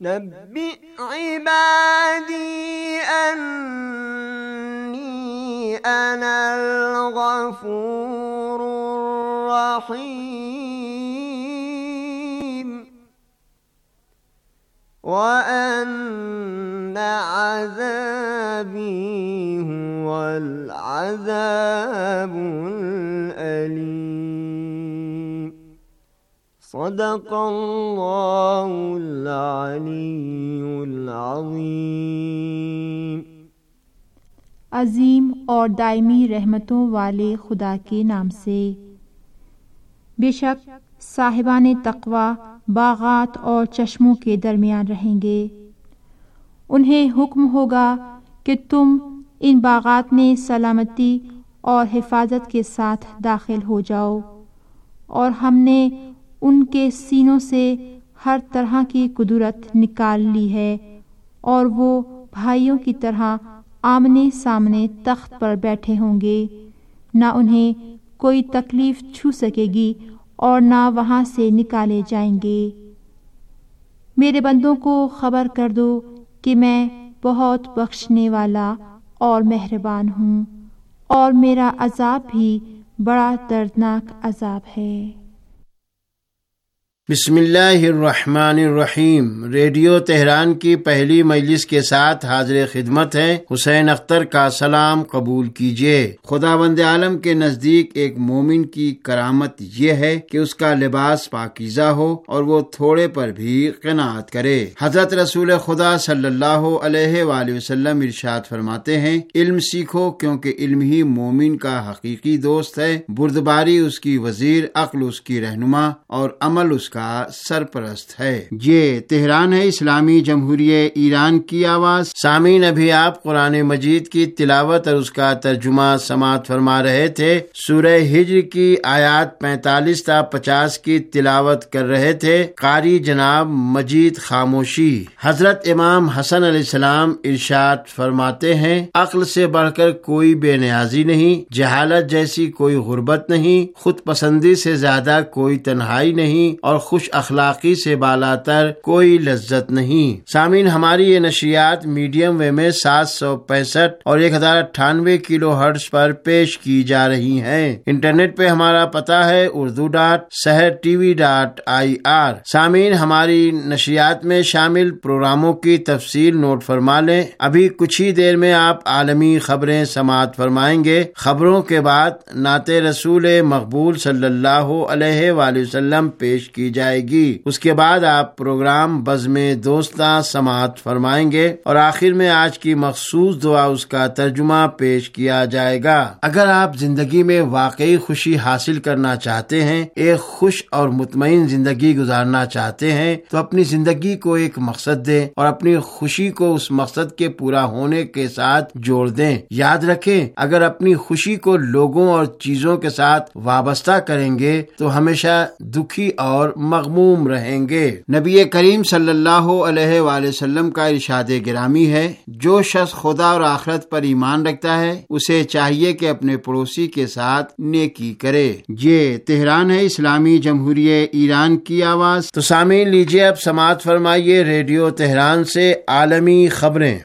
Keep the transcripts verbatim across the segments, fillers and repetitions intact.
نبئ عبادي أني أنا الغفور الرحيم وأن عذابي هو العذاب الأليم صدق اللہ العلی العظیم۔ عظیم اور دائمی رحمتوں والے خدا کے نام سے۔ بے شک صاحبان تقوی باغات اور چشموں کے درمیان رہیں گے۔ انہیں حکم ہوگا کہ تم ان باغات میں سلامتی اور حفاظت کے ساتھ داخل ہو جاؤ، اور ہم نے ان کے سینوں سے ہر طرح کی قدرت نکال لی ہے، اور وہ بھائیوں کی طرح آمنے سامنے تخت پر بیٹھے ہوں گے، نہ انہیں کوئی تکلیف چھو سکے گی اور نہ وہاں سے نکالے جائیں گے۔ میرے بندوں کو خبر کر دو کہ میں بہت بخشنے والا اور مہربان ہوں، اور میرا عذاب بھی بڑا دردناک عذاب ہے۔ بسم اللہ الرحمن الرحیم۔ ریڈیو تہران کی پہلی مجلس کے ساتھ حاضر خدمت ہے حسین اختر کا سلام قبول کیجیے۔ خداوند عالم کے نزدیک ایک مومن کی کرامت یہ ہے کہ اس کا لباس پاکیزہ ہو اور وہ تھوڑے پر بھی قناعت کرے۔ حضرت رسول خدا صلی اللہ علیہ وآلہ وسلم ارشاد فرماتے ہیں، علم سیکھو کیونکہ علم ہی مومن کا حقیقی دوست ہے، بردباری اس کی وزیر، عقل اس کی رہنما اور عمل اس کا سرپرست ہے۔ یہ تہران ہے، اسلامی جمہوریہ ایران کی آواز۔ سامعین، ابھی آپ قرآن مجید کی تلاوت اور اس کا ترجمہ سماعت فرما رہے تھے۔ سورہ ہجر کی آیات پینتالیس تا پچاس کی تلاوت کر رہے تھے قاری جناب مجید خاموشی۔ حضرت امام حسن علیہ السلام ارشاد فرماتے ہیں، عقل سے بڑھ کر کوئی بے نیازی نہیں، جہالت جیسی کوئی غربت نہیں، خود پسندی سے زیادہ کوئی تنہائی نہیں، اور خوش اخلاقی سے بالاتر کوئی لذت نہیں۔ سامعین، ہماری یہ نشریات میڈیم ویو میں سات سو پینسٹھ اور ایک ہزار اٹھانوے کلو ہرٹز پر پیش کی جا رہی ہیں۔ انٹرنیٹ پہ ہمارا پتہ ہے Urdu dot Sahar T V dot I R. سامعین، ہماری نشریات میں شامل پروگراموں کی تفصیل نوٹ فرما لیں۔ ابھی کچھ ہی دیر میں آپ عالمی خبریں سماعت فرمائیں گے۔ خبروں کے بعد نعت رسول مقبول صلی اللہ علیہ وآلہ وسلم پیش کی جائے گی۔ اس کے بعد آپ پروگرام بزم دوستاں سماعت فرمائیں گے، اور آخر میں آج کی مخصوص دعا اس کا ترجمہ پیش کیا جائے گا۔ اگر آپ زندگی میں واقعی خوشی حاصل کرنا چاہتے ہیں، ایک خوش اور مطمئن زندگی گزارنا چاہتے ہیں، تو اپنی زندگی کو ایک مقصد دیں اور اپنی خوشی کو اس مقصد کے پورا ہونے کے ساتھ جوڑ دیں۔ یاد رکھیں، اگر اپنی خوشی کو لوگوں اور چیزوں کے ساتھ وابستہ کریں گے تو ہمیشہ دکھی اور مغموم رہیں گے۔ نبی کریم صلی اللہ علیہ وآلہ وسلم کا ارشاد گرامی ہے، جو شخص خدا اور آخرت پر ایمان رکھتا ہے اسے چاہیے کہ اپنے پڑوسی کے ساتھ نیکی کرے۔ یہ تہران ہے، اسلامی جمہوریہ ایران کی آواز۔ تو سامعین، لیجیے اب سماعت فرمائیے ریڈیو تہران سے عالمی خبریں۔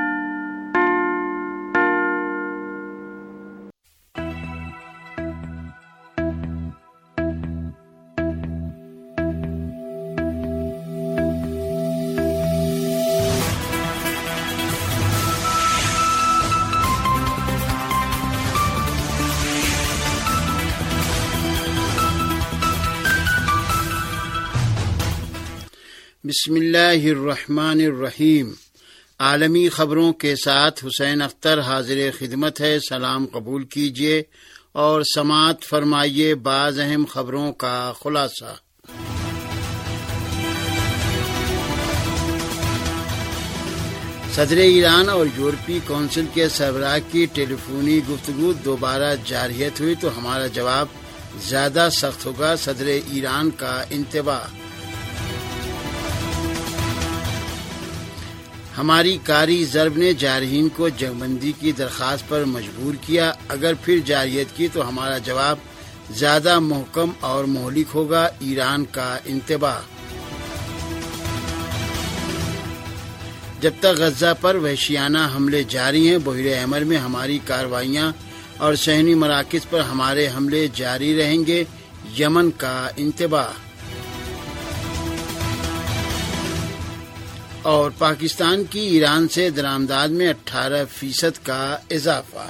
بسم اللہ الرحمن الرحیم۔ عالمی خبروں کے ساتھ حسین اختر حاضر خدمت ہے۔ سلام قبول کیجیے اور سماعت فرمائیے بعض اہم خبروں کا خلاصہ۔ صدر ایران اور یورپی کونسل کے سربراہ کی ٹیلی فونی گفتگو دوبارہ جارحیت ہوئی تو ہمارا جواب زیادہ سخت ہوگا، صدر ایران کا انتباہ۔ ہماری کاری ضرب نے جارحین کو جنگ بندی کی درخواست پر مجبور کیا، اگر پھر جارحیت کی تو ہمارا جواب زیادہ محکم اور مہلک ہوگا، ایران کا انتباہ۔ جب تک غزہ پر وحشیانہ حملے جاری ہیں، بحیرہ احمر میں ہماری کارروائیاں اور صہیونی مراکز پر ہمارے حملے جاری رہیں گے، یمن کا انتباہ۔ اور پاکستان کی ایران سے درآمدات میں اٹھارہ فیصد کا اضافہ۔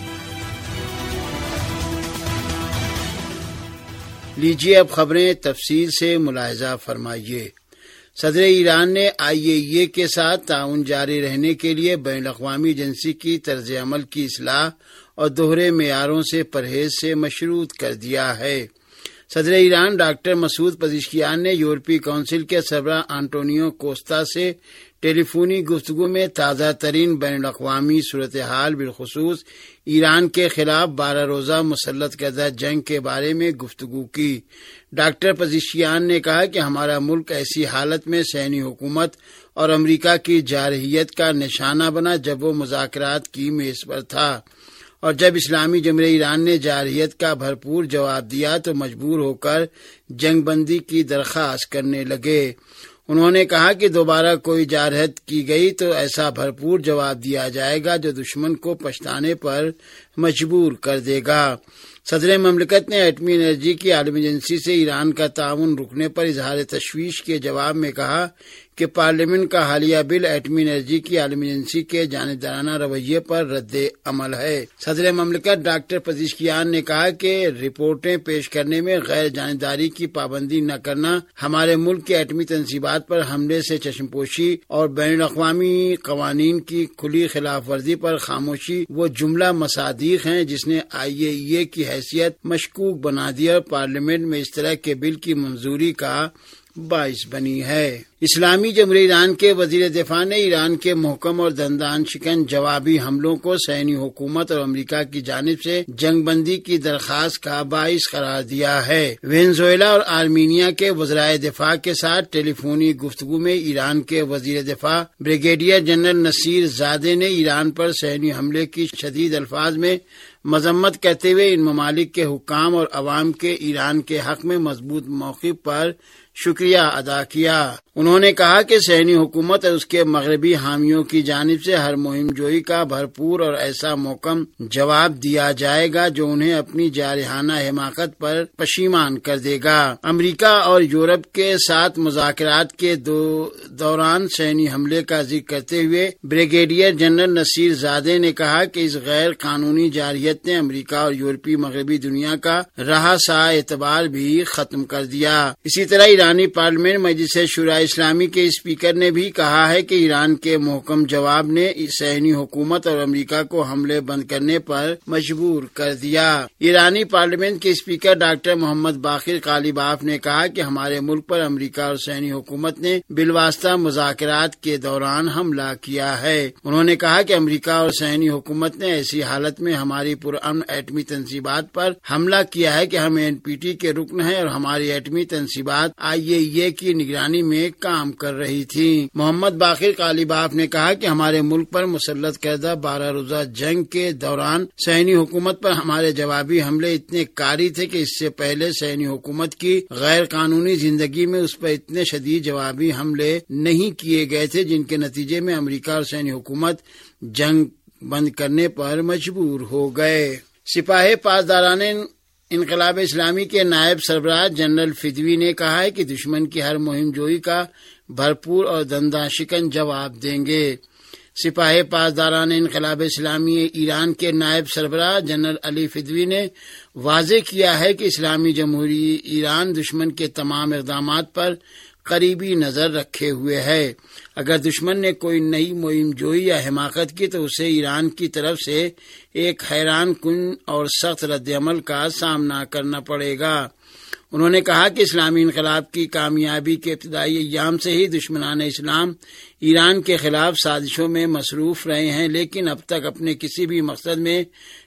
لیجیے اب خبریں تفصیل سے ملاحظہ فرمائیے۔ صدر ایران نے آئی اے ای اے کے ساتھ تعاون جاری رہنے کے لیے بین الاقوامی ایجنسی کی طرز عمل کی اصلاح اور دوہرے معیاروں سے پرہیز سے مشروط کر دیا ہے۔ صدر ایران ڈاکٹر مسعود پزشکیان نے یورپی کونسل کے سربراہ آنٹونیو کوسٹا سے ٹیلی فونی گفتگو میں تازہ ترین بین الاقوامی صورتحال بالخصوص ایران کے خلاف بارہ روزہ مسلط کردہ جنگ کے بارے میں گفتگو کی۔ ڈاکٹر پزشکیان نے کہا کہ ہمارا ملک ایسی حالت میں صہیونی حکومت اور امریکہ کی جارحیت کا نشانہ بنا جب وہ مذاکرات کی میز پر تھا، اور جب اسلامی جمہوریہ ایران نے جارحیت کا بھرپور جواب دیا تو مجبور ہو کر جنگ بندی کی درخواست کرنے لگے۔ انہوں نے کہا کہ دوبارہ کوئی جارحیت کی گئی تو ایسا بھرپور جواب دیا جائے گا جو دشمن کو پچھتانے پر مجبور کر دے گا۔ صدر مملکت نے ایٹمی انرجی کی عالمی ایجنسی سے ایران کا تعاون رکنے پر اظہار تشویش کے جواب میں کہا کہ پارلیمنٹ کا حالیہ بل ایٹمی انرجی کی عالمی ایجنسی کے جانبدارانہ رویے پر رد عمل ہے۔ صدر مملکت ڈاکٹر پزشکیان نے کہا کہ رپورٹیں پیش کرنے میں غیر جانبداری کی پابندی نہ کرنا، ہمارے ملک کے ایٹمی تنصیبات پر حملے سے چشم پوشی اور بین الاقوامی قوانین کی کھلی خلاف ورزی پر خاموشی وہ جملہ مصادیق ہیں جس نے آئی اے ای اے کی حیثیت مشکوک بنا دیا اور پارلیمنٹ میں اس طرح کے بل کی منظوری کا باعث بنی ہے۔ اسلامی جمہوریہ ایران کے وزیر دفاع نے ایران کے محکم اور دندان شکن جوابی حملوں کو صہیونی حکومت اور امریکہ کی جانب سے جنگ بندی کی درخواست کا باعث قرار دیا ہے۔ وینزویلا اور آرمینیا کے وزرائے دفاع کے ساتھ ٹیلی فونی گفتگو میں ایران کے وزیر دفاع بریگیڈیئر جنرل نصیر زادے نے ایران پر صہیونی حملے کی شدید الفاظ میں مذمت کرتے ہوئے ان ممالک کے حکام اور عوام کے ایران کے حق میں مضبوط موقف پر شکریہ ادا کیا۔ انہوں نے کہا کہ صہیونی حکومت اور اس کے مغربی حامیوں کی جانب سے ہر مہم جوئی کا بھرپور اور ایسا محکم جواب دیا جائے گا جو انہیں اپنی جارحانہ حماقت پر پشیمان کر دے گا۔ امریکہ اور یورپ کے ساتھ مذاکرات کے دو دوران صہیونی حملے کا ذکر کرتے ہوئے بریگیڈیئر جنرل نصیر زادے نے کہا کہ اس غیر قانونی جارحیت نے امریکہ اور یورپی مغربی دنیا کا رہا سا اعتبار بھی ختم کر دیا۔ اسی طرح ایرانی پارلیمنٹ مجلس شورائے اسلامی کے اسپیکر نے بھی کہا ہے کہ ایران کے محکم جواب نے صہیونی حکومت اور امریکہ کو حملے بند کرنے پر مجبور کر دیا۔ ایرانی پارلیمنٹ کے speaker doctor Mohammad Baqer Qalibaf نے کہا کہ ہمارے ملک پر امریکہ اور صہیونی حکومت نے بالواسطہ مذاکرات کے دوران حملہ کیا ہے۔ انہوں نے کہا کہ امریکہ اور صہیونی حکومت نے ایسی حالت میں ہماری پرامن ایٹمی تنصیبات پر حملہ کیا ہے کہ ہم این پی ٹی کے رکن ہیں اور ہماری ایٹمی تنصیبات آئی اے ای اے کی نگرانی میں کام کر رہی تھی۔ محمد باقر قالیباف نے کہا کہ ہمارے ملک پر مسلط کردہ بارہ روزہ جنگ کے دوران صہیونی حکومت پر ہمارے جوابی حملے اتنے کاری تھے کہ اس سے پہلے صہیونی حکومت کی غیر قانونی زندگی میں اس پر اتنے شدید جوابی حملے نہیں کیے گئے تھے جن کے نتیجے میں امریکہ اور صہیونی حکومت جنگ بند کرنے پر مجبور ہو گئے۔ سپاہ پاسداران انقلاب اسلامی کے نائب سربراہ جنرل فدوی نے کہا ہے کہ دشمن کی ہر مہم جوئی کا بھرپور اور دنداں شکن جواب دیں گے۔ سپاہ پاسداران انقلاب اسلامی ایران کے نائب سربراہ جنرل علی فدوی نے واضح کیا ہے کہ اسلامی جمہوریہ ایران دشمن کے تمام اقدامات پر قریبی نظر رکھے ہوئے ہے۔ اگر دشمن نے کوئی نئی مہم جوئی یا حماقت کی تو اسے ایران کی طرف سے ایک حیران کن اور سخت رد عمل کا سامنا کرنا پڑے گا۔ انہوں نے کہا کہ اسلامی انقلاب کی کامیابی کے ابتدائی ایام سے ہی دشمنان اسلام ایران کے خلاف سازشوں میں مصروف رہے ہیں، لیکن اب تک اپنے کسی بھی مقصد میں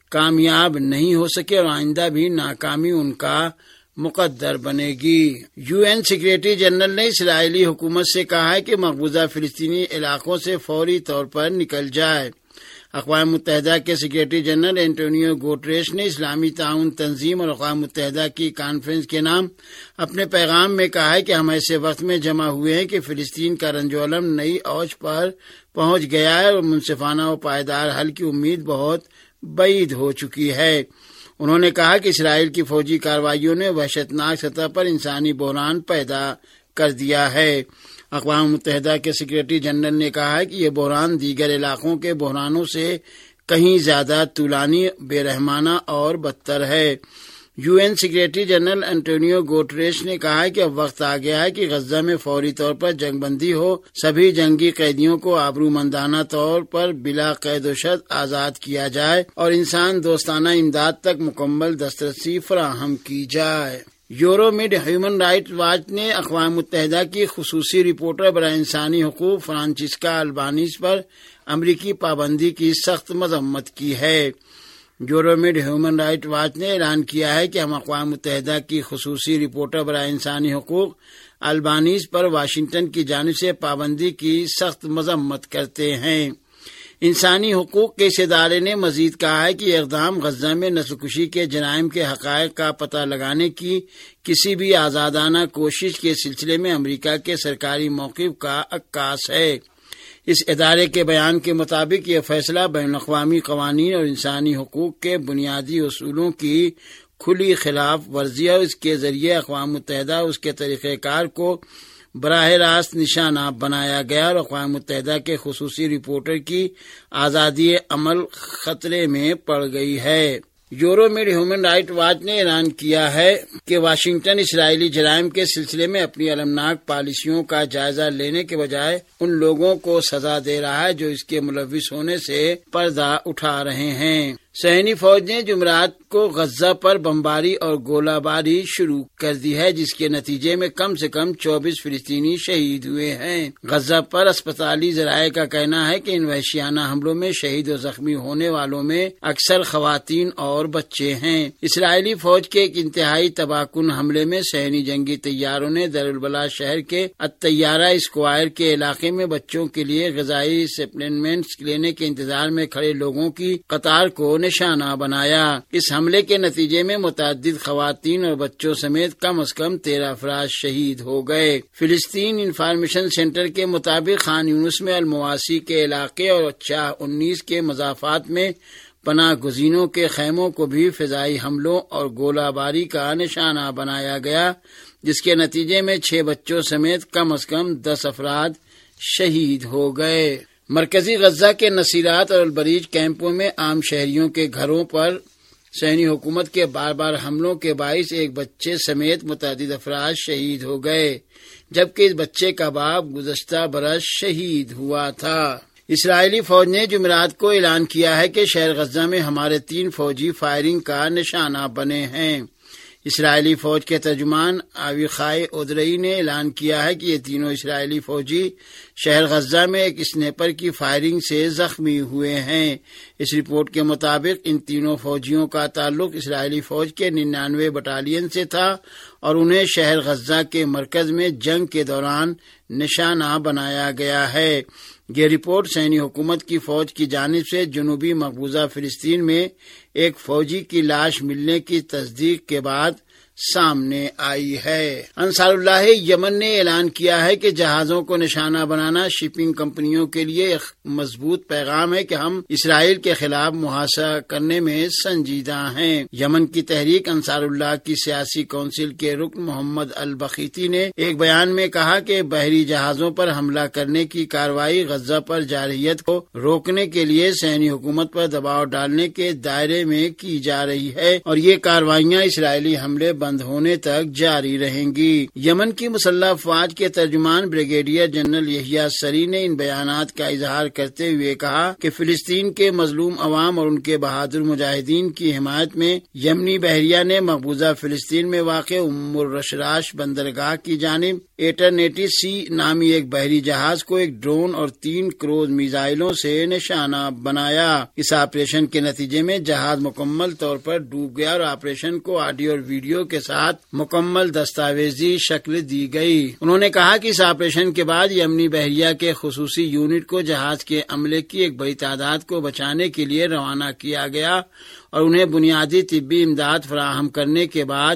کامیاب نہیں ہو سکے اور آئندہ بھی ناکامی ان کا مقدر بنے گی۔ یو این سیکریٹری جنرل نے اسرائیلی حکومت سے کہا ہے کہ مقبوضہ فلسطینی علاقوں سے فوری طور پر نکل جائے۔ اقوام متحدہ کے سیکریٹری جنرل اینٹونیو گوٹریش نے اسلامی تعاون تنظیم اور اقوام متحدہ کی کانفرنس کے نام اپنے پیغام میں کہا ہے کہ ہم ایسے وقت میں جمع ہوئے ہیں کہ فلسطین کا رنج و الم نئی اوج پر پہنچ گیا ہے اور منصفانہ و پائیدار حل کی امید بہت بعید ہو چکی ہے۔ انہوں نے کہا کہ اسرائیل کی فوجی کارروائیوں نے وحشتناک سطح پر انسانی بحران پیدا کر دیا ہے۔ اقوام متحدہ کے سیکریٹری جنرل نے کہا ہے کہ یہ بحران دیگر علاقوں کے بحرانوں سے کہیں زیادہ طولانی، بے رحمانہ اور بدتر ہے۔ U N secretary general Antonio Guterres نے کہا ہے کہ اب وقت آ گیا ہے کہ غزہ میں فوری طور پر جنگ بندی ہو، سبھی جنگی قیدیوں کو آبرومندانہ طور پر بلا قید و شرط آزاد کیا جائے اور انسان دوستانہ امداد تک مکمل دسترسی فراہم کی جائے۔ Euro Med Human Rights Watch نے اقوام متحدہ کی خصوصی رپورٹر برائے انسانی حقوق فرانچسکا البانیز پر امریکی پابندی کی سخت مذمت کی ہے۔ Euro Med Human Rights Watch نے اعلان کیا ہے کہ ہم اقوام متحدہ کی خصوصی رپورٹر برائے انسانی حقوق البانیز پر واشنگٹن کی جانب سے پابندی کی سخت مذمت کرتے ہیں۔ انسانی حقوق کے اس ادارے نے مزید کہا ہے کہ یہ اقدام غزہ میں نسل کشی کے جرائم کے حقائق کا پتہ لگانے کی کسی بھی آزادانہ کوشش کے سلسلے میں امریکہ کے سرکاری موقف کا عکاس ہے۔ اس ادارے کے بیان کے مطابق یہ فیصلہ بین الاقوامی قوانین اور انسانی حقوق کے بنیادی اصولوں کی کھلی خلاف ورزی ہے اور اس کے ذریعے اقوام متحدہ اس کے طریقہ کار کو براہ راست نشانہ بنایا گیا اور اقوام متحدہ کے خصوصی رپورٹر کی آزادی عمل خطرے میں پڑ گئی ہے۔ Euro Med Human Right Watch نے اعلان کیا ہے کہ واشنگٹن اسرائیلی جرائم کے سلسلے میں اپنی المناک پالیسیوں کا جائزہ لینے کے بجائے ان لوگوں کو سزا دے رہا ہے جو اس کے ملوث ہونے سے پردہ اٹھا رہے ہیں۔ صہیونی فوج نے جمعرات کو غزہ پر بمباری اور گولہ باری شروع کر دی ہے جس کے نتیجے میں کم سے کم چوبیس فلسطینی شہید ہوئے ہیں۔ غزہ پر اسپتالی ذرائع کا کہنا ہے کہ ان وحشیانہ حملوں میں شہید و زخمی ہونے والوں میں اکثر خواتین اور بچے ہیں۔ اسرائیلی فوج کے ایک انتہائی تباہ کن حملے میں صہیونی جنگی طیاروں نے دار البلح شہر کے الطیارہ اسکوائر کے علاقے میں بچوں کے لیے غذائی سپلیمنٹس لینے کے انتظار میں کھڑے لوگوں کی قطار کو نشانہ بنایا۔ اس حملے کے نتیجے میں متعدد خواتین اور بچوں سمیت کم از کم تیرہ افراد شہید ہو گئے۔ فلسطین انفارمیشن سینٹر کے مطابق خان یونس میں المواسی کے علاقے اور چاہ انیس کے مضافات میں پناہ گزینوں کے خیموں کو بھی فضائی حملوں اور گولہ باری کا نشانہ بنایا گیا جس کے نتیجے میں چھ بچوں سمیت کم از کم دس افراد شہید ہو گئے۔ مرکزی غزہ کے نصیرات اور البریج کیمپوں میں عام شہریوں کے گھروں پر صہیونی حکومت کے بار بار حملوں کے باعث ایک بچے سمیت متعدد افراد شہید ہو گئے جبکہ اس بچے کا باپ گزشتہ برس شہید ہوا تھا۔ اسرائیلی فوج نے جمعرات کو اعلان کیا ہے کہ شہر غزہ میں ہمارے تین فوجی فائرنگ کا نشانہ بنے ہیں۔ اسرائیلی فوج کے ترجمان آویخائے اودرئی نے اعلان کیا ہے کہ یہ تینوں اسرائیلی فوجی شہر غزہ میں ایک اسنیپر کی فائرنگ سے زخمی ہوئے ہیں۔ اس رپورٹ کے مطابق ان تینوں فوجیوں کا تعلق اسرائیلی فوج کے ننانوے بٹالین سے تھا اور انہیں شہر غزہ کے مرکز میں جنگ کے دوران نشانہ بنایا گیا ہے۔ یہ رپورٹ صہیونی حکومت کی فوج کی جانب سے جنوبی مقبوضہ فلسطین میں ایک فوجی کی لاش ملنے کی تصدیق کے بعد سامنے آئی ہے۔ انصار اللہ یمن نے اعلان کیا ہے کہ جہازوں کو نشانہ بنانا شپنگ کمپنیوں کے لیے ایک مضبوط پیغام ہے کہ ہم اسرائیل کے خلاف محاصرہ کرنے میں سنجیدہ ہیں۔ یمن کی تحریک انصار اللہ کی سیاسی کونسل کے رکن محمد البخیتی نے ایک بیان میں کہا کہ بحری جہازوں پر حملہ کرنے کی کارروائی غزہ پر جارحیت کو روکنے کے لیے صہیونی حکومت پر دباؤ ڈالنے کے دائرے میں کی جا رہی ہے اور یہ کارروائیاں اسرائیلی حملے بند ہونے تک جاری رہیں گی۔ یمن کی مسلح افواج کے ترجمان بریگیڈیئر جنرل یحییٰ سری نے ان بیانات کا اظہار کرتے ہوئے کہا کہ فلسطین کے مظلوم عوام اور ان کے بہادر مجاہدین کی حمایت میں یمنی بحریہ نے مقبوضہ فلسطین میں واقع ام الرشراش بندرگاہ کی جانب ایٹرنیٹی سی نامی ایک بحری جہاز کو ایک ڈرون اور تین کروز میزائلوں سے نشانہ بنایا۔ اس آپریشن کے نتیجے میں جہاز مکمل طور پر ڈوب گیا اور آپریشن کو آڈیو اور ویڈیو کے کے ساتھ مکمل دستاویزی شکل دی گئی۔ انہوں نے کہا کہ اس آپریشن کے بعد یمنی بحریہ کے خصوصی یونٹ کو جہاز کے عملے کی ایک بڑی تعداد کو بچانے کے لیے روانہ کیا گیا اور انہیں بنیادی طبی امداد فراہم کرنے کے بعد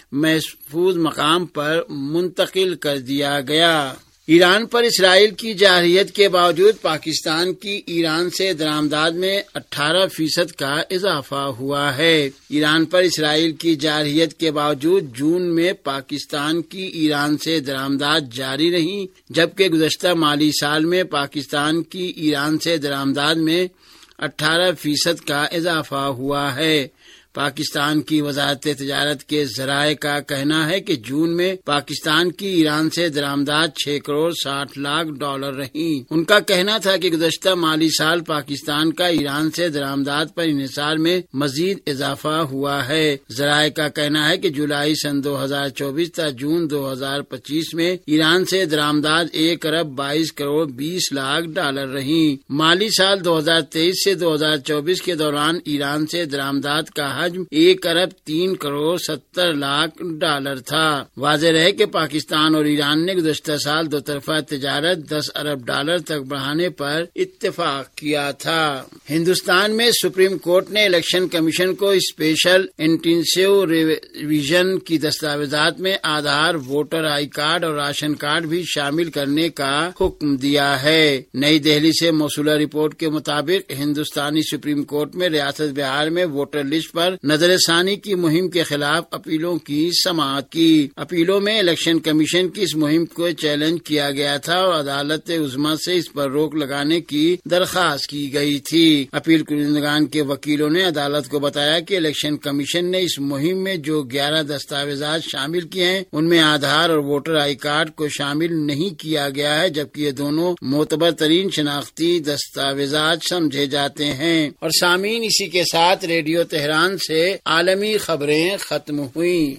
محفوظ مقام پر منتقل کر دیا گیا۔ ایران پر اسرائیل کی جارحیت کے باوجود پاکستان کی ایران سے درآمدات میں اٹھارہ فیصد کا اضافہ ہوا ہے۔ ایران پر اسرائیل کی جارحیت کے باوجود جون میں پاکستان کی ایران سے درآمدات جاری رہیں، جبکہ گزشتہ مالی سال میں پاکستان کی ایران سے درآمدات میں اٹھارہ فیصد کا اضافہ ہوا ہے۔ پاکستان کی وزارت تجارت کے ذرائع کا کہنا ہے کہ جون میں پاکستان کی ایران سے درآمدات چھ کروڑ ساٹھ لاکھ ڈالر رہیں۔ ان کا کہنا تھا کہ گزشتہ مالی سال پاکستان کا ایران سے درآمدات پر انحصار میں مزید اضافہ ہوا ہے۔ ذرائع کا کہنا ہے کہ جولائی سن دو ہزار چوبیس تا جون دو ہزار پچیس میں ایران سے درآمدات ایک ارب بائیس کروڑ بیس لاکھ ڈالر رہیں۔ مالی سال دو ہزار تیئیس سے دو ہزار چوبیس کے دوران ایران سے درآمدات کا حجم ایک ارب تین کروڑ ستر لاکھ ڈالر تھا۔ واضح رہے کہ پاکستان اور ایران نے گزشتہ سال دو طرفہ تجارت دس ارب ڈالر تک بڑھانے پر اتفاق کیا تھا۔ ہندوستان میں سپریم کورٹ نے الیکشن کمیشن کو اسپیشل انٹینسیو ریویژن کی دستاویزات میں آدھار، ووٹر آئی کارڈ اور راشن کارڈ بھی شامل کرنے کا حکم دیا ہے۔ نئی دہلی سے موصولہ رپورٹ کے مطابق ہندوستانی سپریم کورٹ میں ریاست بہار میں ووٹر لسٹ پر نظر ثانی کی مہم کے خلاف اپیلوں کی سماعت کی۔ اپیلوں میں الیکشن کمیشن کی اس مہم کو چیلنج کیا گیا تھا اور عدالت عظمیٰ سے اس پر روک لگانے کی درخواست کی گئی تھی۔ اپیل کنندگان کے وکیلوں نے عدالت کو بتایا کہ الیکشن کمیشن نے اس مہم میں جو گیارہ دستاویزات شامل کیے ہیں ان میں آدھار اور ووٹر آئی کارڈ کو شامل نہیں کیا گیا ہے، جبکہ یہ دونوں معتبر ترین شناختی دستاویزات سمجھے جاتے ہیں۔ اور سامعین، اسی کے ساتھ ریڈیو تہران سے عالمی خبریں ختم ہوئیں۔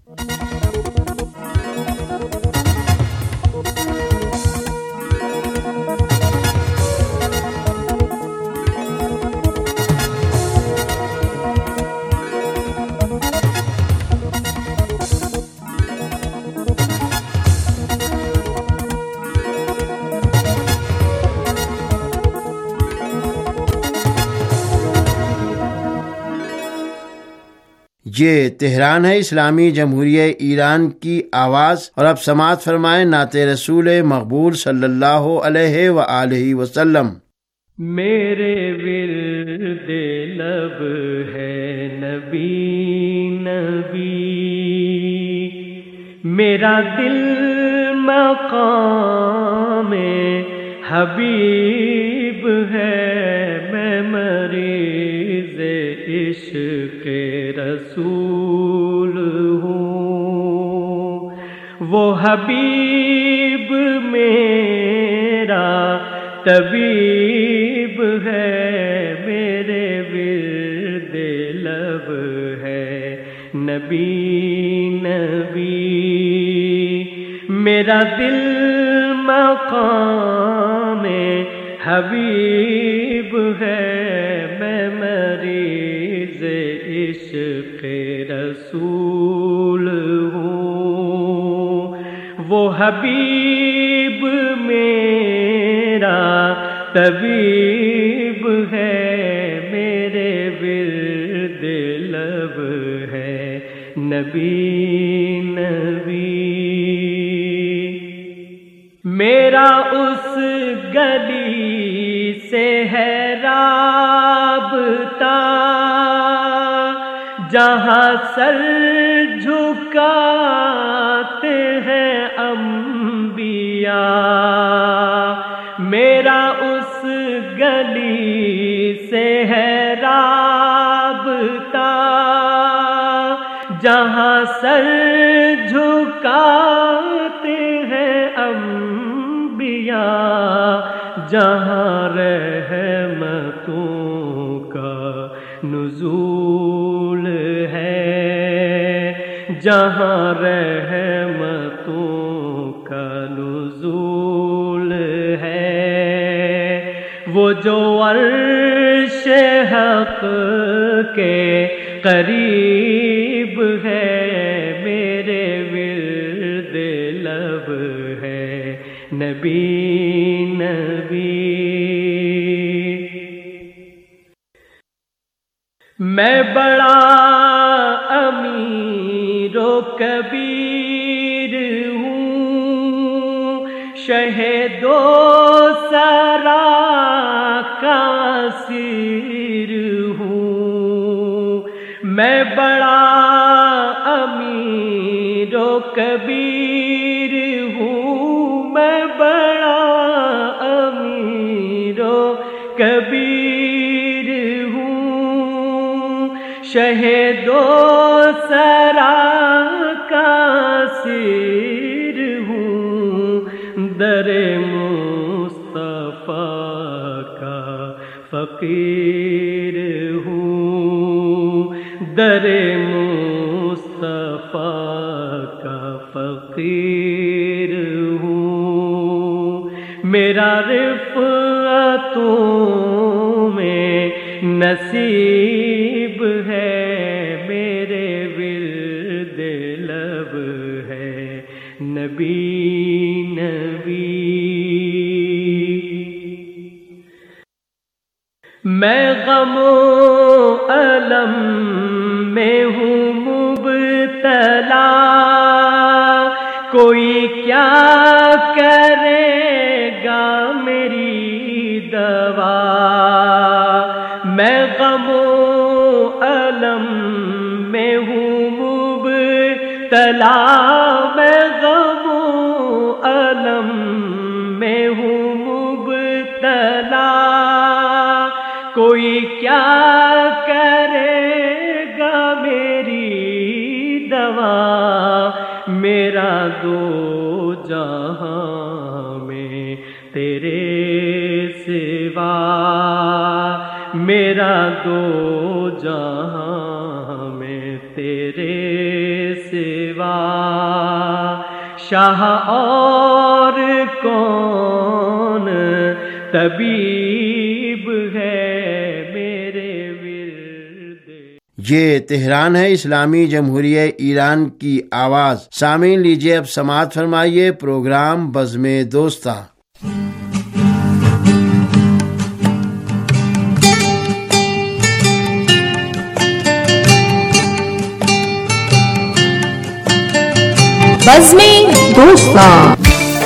یہ تہران ہے، اسلامی جمہوریہ ایران کی آواز، اور اب سماعت فرمائیں نعت رسول مقبول صلی اللہ علیہ وآلہ وسلم۔ میرے ورد لب ہے نبی نبی، میرا دل مقام حبیب ہے، میں مریض عشق رسول ہوں، وہ حبیب میرا طبیب ہے، میرے ورد لب ہے نبی نبی، میرا دل مقام حبیب ہے، میں مریض عشق رسول ہوں، وہ حبیب میرا طبیب ہے، میرے ورد لب ہے نبی نبی، میرا اس گلی سے ہے رابطہ جہاں سر جھکاتے ہیں انبیاء، میرا اس گلی سے ہے رابطہ جہاں سر جھکاتے ہیں انبیاء، جہاں رحمتوں کا نزول ہے، جہاں رحمتوں کا نزول ہے، وہ جو عرش حق کے قریب ہے، نبی نبی. میں بڑا امیر و کبیر ہوں، شہید و سرا کا اسیر ہوں. میں بڑا امیر و کبیر ہوں، میں بڑا امیر و کبیر ہوں، شہید و سرا کا اسیر ہوں. در مصطفیٰ کا فقیر ہوں، در مصطفیٰ کا فقیر ہوں. میرا رفعتوں میں نصیب ہے، میرے ورد لب ہے نبی نبی. میں غم و الم میں ہوں مبتلا، کوئی کیا کرے گا میری دوا. میں غم و الم میں ہوں مبتلا، میں غم و الم میں ہوں مبتلا، کوئی کیا کرے گا میری دوا. میرا دو جہاں میں تیرے سوا، میرا دو جہاں میں تیرے سوا. شاہ اور کون طبیب ہے میرے ورد. یہ تہران ہے، اسلامی جمہوریہ ایران کی آواز. سامعین لیجیے اب سماعت فرمائیے پروگرام بزم دوستاں. بزم دوستاں.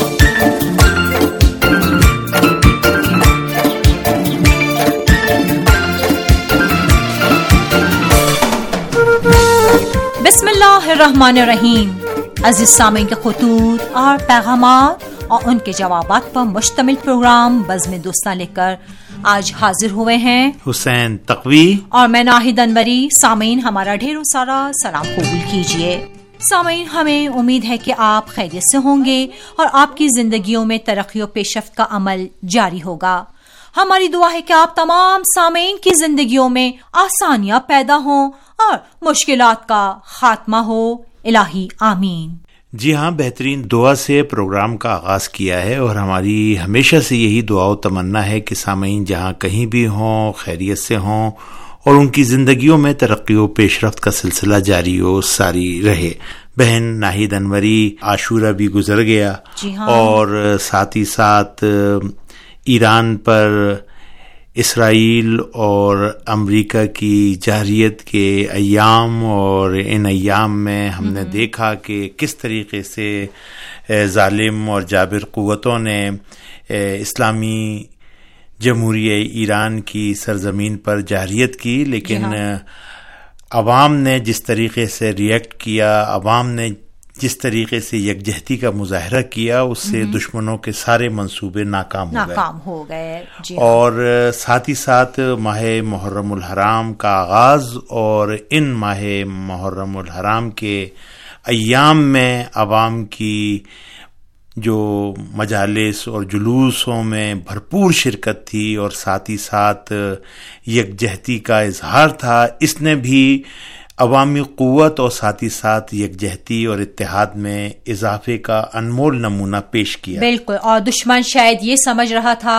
بسم اللہ الرحمن الرحیم. عزیز سامعین کے خطوط اور پیغامات اور ان کے جوابات پر مشتمل پروگرام بزم دوستاں لے کر آج حاضر ہوئے ہیں حسین تقوی اور میں ناہید انوری. سامعین ہمارا ڈھیروں سارا سلام قبول کیجیے. سامعین ہمیں امید ہے کہ آپ خیریت سے ہوں گے اور آپ کی زندگیوں میں ترقی و پیشرفت کا عمل جاری ہوگا. ہماری دعا ہے کہ آپ تمام سامعین کی زندگیوں میں آسانیاں پیدا ہوں اور مشکلات کا خاتمہ ہو. الہی آمین. جی ہاں، بہترین دعا سے پروگرام کا آغاز کیا ہے اور ہماری ہمیشہ سے یہی دعا و تمنا ہے کہ سامعین جہاں کہیں بھی ہوں خیریت سے ہوں اور ان کی زندگیوں میں ترقی و پیش رفت کا سلسلہ جاری و ساری رہے. بہن ناہید انوری، عاشورہ بھی گزر گیا. جی ہاں. اور ساتھ ہی ساتھ ایران پر اسرائیل اور امریکہ کی جارحیت کے ایام، اور ان ایام میں ہم نے دیکھا کہ کس طریقے سے ظالم اور جابر قوتوں نے اسلامی جمہوریہ ایران کی سرزمین پر جارحیت کی، لیکن عوام نے جس طریقے سے ریئیکٹ کیا، عوام نے جس طریقے سے یکجہتی کا مظاہرہ کیا، اس سے دشمنوں کے سارے منصوبے ناکام ہو گئے ناکام ہو گئے جی. اور ساتھ ہی ساتھ ماہ محرم الحرام کا آغاز اور ان ماہ محرم الحرام کے ایام میں عوام کی جو مجالس اور جلوسوں میں بھرپور شرکت تھی اور ساتھ ہی ساتھ یکجہتی کا اظہار تھا، اس نے بھی عوامی قوت اور ساتھ ہی ساتھ یکجہتی اور اتحاد میں اضافے کا انمول نمونہ پیش کیا. بالکل. اور دشمن شاید یہ سمجھ رہا تھا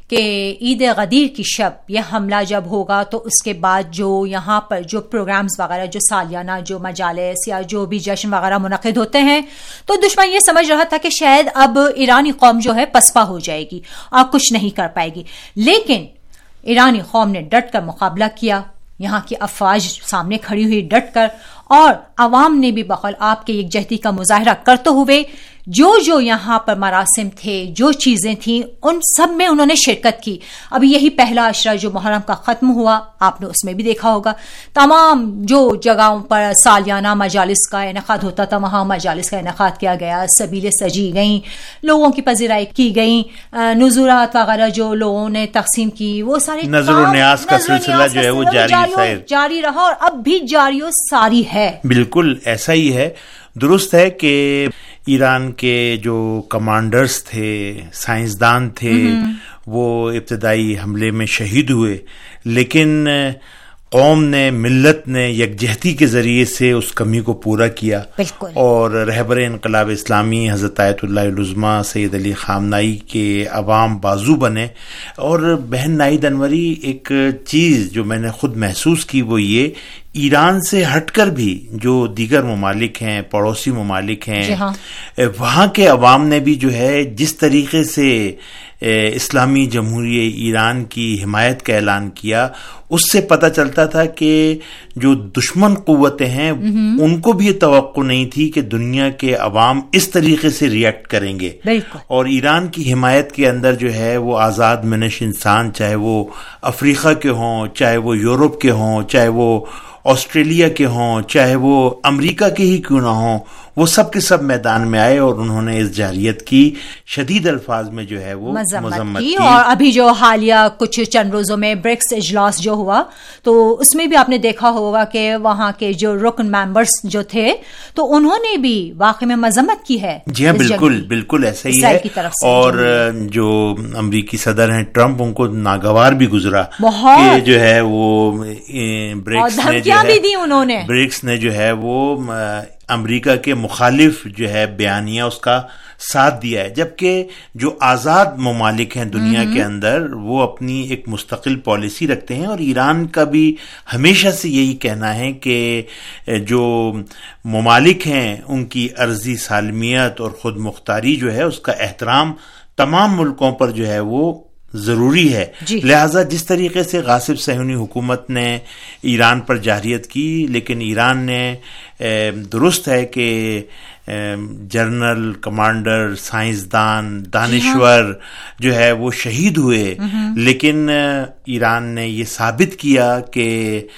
کہ عید غدیر کی شب یہ حملہ جب ہوگا تو اس کے بعد جو یہاں پر جو پروگرامز وغیرہ جو سالیانہ جو مجالس یا جو بھی جشن وغیرہ منعقد ہوتے ہیں تو دشمن یہ سمجھ رہا تھا کہ شاید اب ایرانی قوم جو ہے پسپا ہو جائے گی اور کچھ نہیں کر پائے گی، لیکن ایرانی قوم نے ڈٹ کر مقابلہ کیا، یہاں کی افواج سامنے کھڑی ہوئی ڈٹ کر، اور عوام نے بھی بقول آپ کے یکجہتی کا مظاہرہ کرتے ہوئے جو جو یہاں پر مراسم تھے، جو چیزیں تھیں، ان سب میں انہوں نے شرکت کی۔ اب یہی پہلا عشرہ جو محرم کا ختم ہوا، آپ نے اس میں بھی دیکھا ہوگا تمام جو جگہوں پر سالیانہ مجالس کا انعقاد ہوتا تھا وہاں مجالس کا انعقاد کیا گیا، سبیلیں سجی گئیں، لوگوں کی پذیرائی کی گئیں، نذورات وغیرہ جو لوگوں نے تقسیم کی، وہ سارے نظر و نیاز کا سلسلہ جو ہے وہ جاری جاری رہا اور اب بھی جاری و ساری ہے۔ بالکل ایسا ہی ہے، درست ہے کہ ایران کے جو کمانڈرز تھے، سائنسدان تھے، وہ ابتدائی حملے میں شہید ہوئے، لیکن قوم نے، ملت نے یکجہتی کے ذریعے سے اس کمی کو پورا کیا، اور رہبر انقلاب اسلامی حضرت آیت اللہ العظمیٰ سید علی خامنائی کے عوام بازو بنے۔ اور بہن ناہید انوری، ایک چیز جو میں نے خود محسوس کی وہ یہ، ایران سے ہٹ کر بھی جو دیگر ممالک ہیں، پڑوسی ممالک ہیں، جی ہاں، وہاں کے عوام نے بھی جو ہے جس طریقے سے اسلامی جمہوریہ ایران کی حمایت کا اعلان کیا، اس سے پتہ چلتا تھا کہ جو دشمن قوتیں ہیں ان کو بھی یہ توقع نہیں تھی کہ دنیا کے عوام اس طریقے سے ریئیکٹ کریں گے۔ اور ایران کی حمایت کے اندر جو ہے وہ آزاد منش انسان، چاہے وہ افریقہ کے ہوں، چاہے وہ یورپ کے ہوں، چاہے وہ آسٹریلیا کے ہوں، چاہے وہ امریکہ کے ہی کیوں نہ ہوں، وہ سب کے سب میدان میں آئے اور انہوں نے اس جارحیت کی شدید الفاظ میں جو ہے وہ مذمت کی۔ اور ابھی جو حالیہ کچھ چند روزوں میں برکس اجلاس جو ہوا تو اس میں بھی آپ نے دیکھا ہوگا کہ وہاں کے جو رکن ممبرز جو تھے تو انہوں نے بھی واقعی میں مذمت کی ہے۔ جی ہاں، بالکل بالکل ایسا ہی ہے۔ اور جو امریکی صدر ہیں ٹرمپ، ان کو ناگوار بھی گزرا کہ جو ہے وہ برکس نے جو ہے برکس نے جو ہے وہ امریکہ کے مخالف جو ہے بیانیہ اس کا ساتھ دیا ہے، جبکہ جو آزاد ممالک ہیں دنیا کے اندر وہ اپنی ایک مستقل پالیسی رکھتے ہیں، اور ایران کا بھی ہمیشہ سے یہی کہنا ہے کہ جو ممالک ہیں ان کی ارضی سالمیت اور خود مختاری جو ہے اس کا احترام تمام ملکوں پر جو ہے وہ ضروری ہے۔ جی۔ لہٰذا جس طریقے سے غاصب صہیونی حکومت نے ایران پر جارحیت کی، لیکن ایران نے درست ہے کہ جنرل، کمانڈر، سائنسدان، دانشور جو ہے وہ شہید ہوئے، لیکن ایران نے یہ ثابت کیا کہ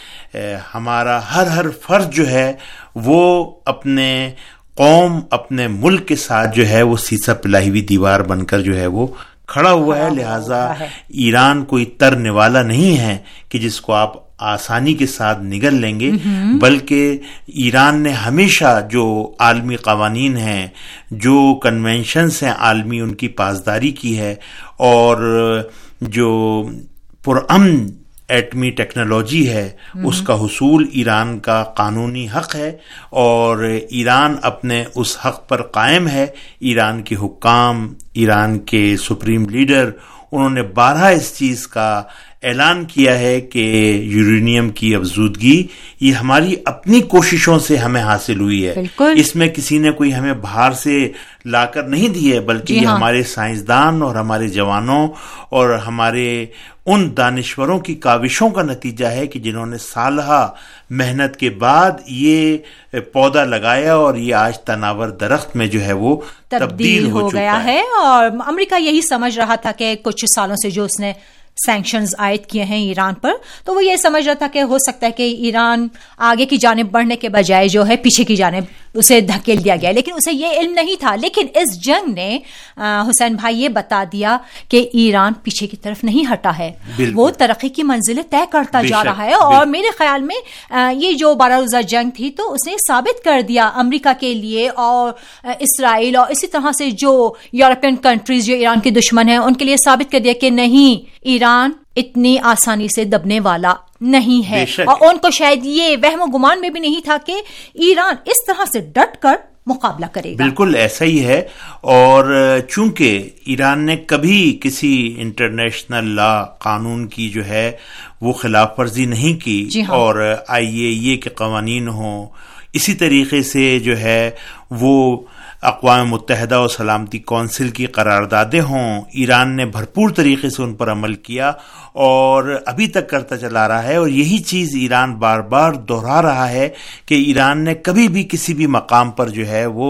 ہمارا ہر ہر فرد جو ہے وہ اپنے قوم، اپنے ملک کے ساتھ جو ہے وہ سیسا پلائی ہوئی دیوار بن کر جو ہے وہ کھڑا ہوا ہے۔ لہٰذا ایران کوئی تر نوالا نہیں ہے کہ جس کو آپ آسانی کے ساتھ نگل لیں گے، بلکہ ایران نے ہمیشہ جو عالمی قوانین ہیں، جو کنونشنز ہیں عالمی، ان کی پاسداری کی ہے، اور جو پرامن ایٹمی ٹیکنالوجی ہے اس کا حصول ایران کا قانونی حق ہے، اور ایران اپنے اس حق پر قائم ہے۔ ایران کے حکام، ایران کے سپریم لیڈر، انہوں نے بارہا اس چیز کا اعلان کیا ہے کہ یورینیم کی افزودگی یہ ہماری اپنی کوششوں سے ہمیں حاصل ہوئی ہے، اس میں کسی نے کوئی ہمیں باہر سے لا کر نہیں دی ہے، بلکہ یہ ہمارے سائنسدان اور ہمارے جوانوں اور ہمارے ان دانشوروں کی کاوشوں کا نتیجہ ہے کہ جنہوں نے سالہ محنت کے بعد یہ پودا لگایا، اور یہ آج تناور درخت میں جو ہے وہ تبدیل ہو گیا ہے۔ اور امریکہ یہی سمجھ رہا تھا کہ کچھ سالوں سے جو اس نے سینکشنز عائد کیے ہیں ایران پر، تو وہ یہ سمجھ رہا تھا کہ ہو سکتا ہے کہ ایران آگے کی جانب بڑھنے کے بجائے جو ہے پیچھے کی جانب اسے دھکیل دیا گیا، لیکن اسے یہ علم نہیں تھا۔ لیکن اس جنگ نے حسین بھائی یہ بتا دیا کہ ایران پیچھے کی طرف نہیں ہٹا ہے، وہ ترقی کی منزلیں طے کرتا جا رہا ہے، اور میرے خیال میں یہ جو بارہ روزہ جنگ تھی تو اس نے ثابت کر دیا امریکہ کے لیے اور اسرائیل اور اسی طرح سے جو یورپین کنٹریز جو ایران کے دشمن ہیں ان کے لیے ثابت کر دیا کہ نہیں، ایران اتنی آسانی سے دبنے والا نہیں ہے، اور ان کو شاید یہ وہم و گمان میں بھی نہیں تھا کہ ایران اس طرح سے ڈٹ کر مقابلہ کرے گا. بالکل ایسا ہی ہے. اور چونکہ ایران نے کبھی کسی انٹرنیشنل لا قانون کی جو ہے وہ خلاف ورزی نہیں کی, جی ہاں. اور آئی اے ای اے کے قوانین ہوں, اسی طریقے سے جو ہے وہ اقوام متحدہ اور سلامتی کونسل کی قراردادیں ہوں, ایران نے بھرپور طریقے سے ان پر عمل کیا اور ابھی تک کرتا چلا رہا ہے. اور یہی چیز ایران بار بار دہرا رہا ہے کہ ایران نے کبھی بھی کسی بھی مقام پر جو ہے وہ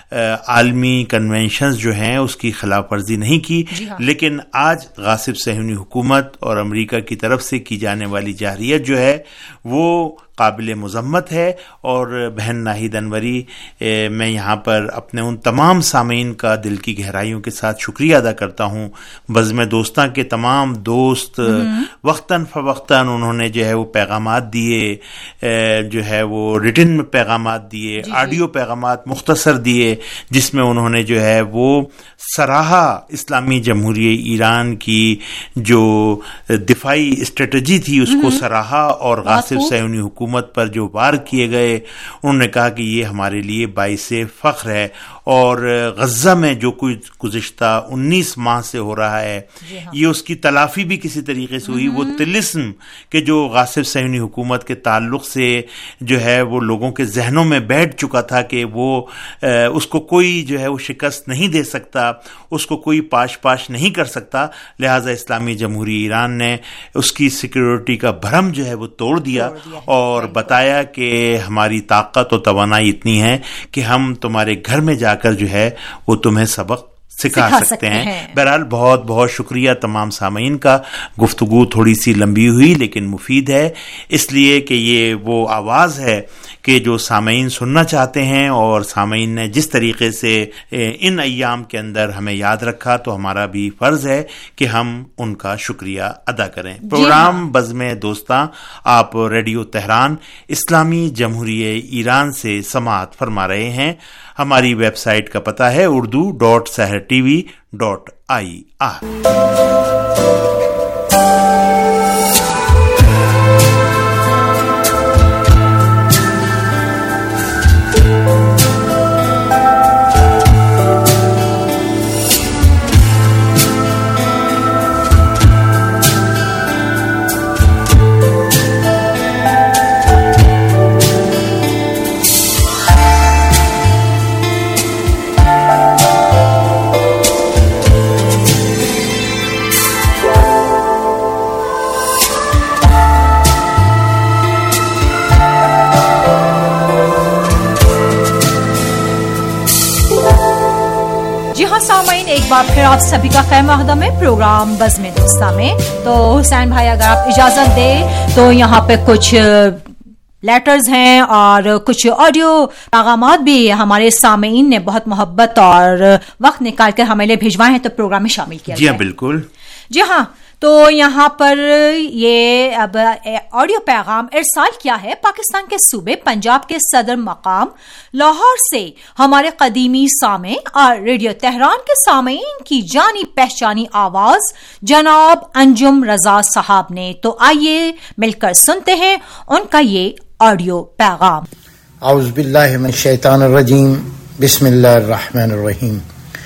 عالمی کنونشنز جو ہیں اس کی خلاف ورزی نہیں کی. جی ہاں. لیکن آج غاصب صہیونی حکومت اور امریکہ کی طرف سے کی جانے والی جارحیت جو ہے وہ قابل مذمت ہے. اور بہن ناہید انوری, میں یہاں پر اپنے ان تمام سامعین کا دل کی گہرائیوں کے ساتھ شکریہ ادا کرتا ہوں. بزم دوستاں کے تمام دوست وقتاً فوقتاً انہوں نے جو ہے وہ پیغامات دیے, جو ہے وہ ریٹن میں پیغامات دیے, آڈیو پیغامات مختصر دیے, جس میں انہوں نے جو ہے وہ سراہا اسلامی جمہوریہ ایران کی جو دفاعی اسٹریٹجی تھی اس کو سراہا, اور غاصب صہیونی حکومت پر جو وار کیے گئے انہوں نے کہا کہ یہ ہمارے لیے باعث فخر ہے. اور غزہ میں جو کچھ گزشتہ انیس ماہ سے ہو رہا ہے یہ اس کی تلافی بھی کسی طریقے سے ہوئی. وہ طلسم کہ جو غاصب صہیونی حکومت کے تعلق سے جو ہے وہ لوگوں کے ذہنوں میں بیٹھ چکا تھا کہ وہ اس کو کوئی جو ہے وہ شکست نہیں دے سکتا, اس کو کوئی پاش پاش نہیں کر سکتا, لہٰذا اسلامی جمہوریہ ایران نے اس کی سیکیورٹی کا بھرم جو ہے وہ توڑ دیا اور بتایا کہ ہماری طاقت و توانائی اتنی ہے کہ ہم تمہارے گھر میں جا کر جو ہے وہ تمہیں سبق سکھا سکتے, سکتے ہیں. ہیں بہرحال بہت بہت شکریہ تمام سامعین کا. گفتگو تھوڑی سی لمبی ہوئی لیکن مفید ہے, اس لیے کہ یہ وہ آواز ہے کہ جو سامعین سننا چاہتے ہیں, اور سامعین نے جس طریقے سے ان ایام کے اندر ہمیں یاد رکھا تو ہمارا بھی فرض ہے کہ ہم ان کا شکریہ ادا کریں. پروگرام بزم دوستاں آپ ریڈیو تہران اسلامی جمہوریہ ایران سے سماعت فرما رہے ہیں. ہماری ویب سائٹ کا پتہ ہے Urdu dot Sahar T V dot I R. ایک بار پھر آپ سبھی کا خیر مقدم ہے پروگرام بزم دوستاں میں. تو حسین بھائی اگر آپ اجازت دیں تو یہاں پہ کچھ لیٹرز ہیں اور کچھ آڈیو پیغامات بھی ہمارے سامعین نے بہت محبت اور وقت نکال کر ہمیں لیے بھیجوائے ہیں, تو پروگرام میں شامل کیا. جی ہاں بالکل. جی ہاں, تو یہاں پر یہ اب آڈیو پیغام ارسال کیا ہے پاکستان کے صوبے پنجاب کے صدر مقام لاہور سے ہمارے قدیمی سامع اور ریڈیو تہران کے سامعین کی جانی پہچانی آواز جناب انجم رضا صاحب نے. تو آئیے مل کر سنتے ہیں ان کا یہ آڈیو پیغام. اعوذ باللہ من الشیطان الرجیم, بسم اللہ الرحمن الرحیم.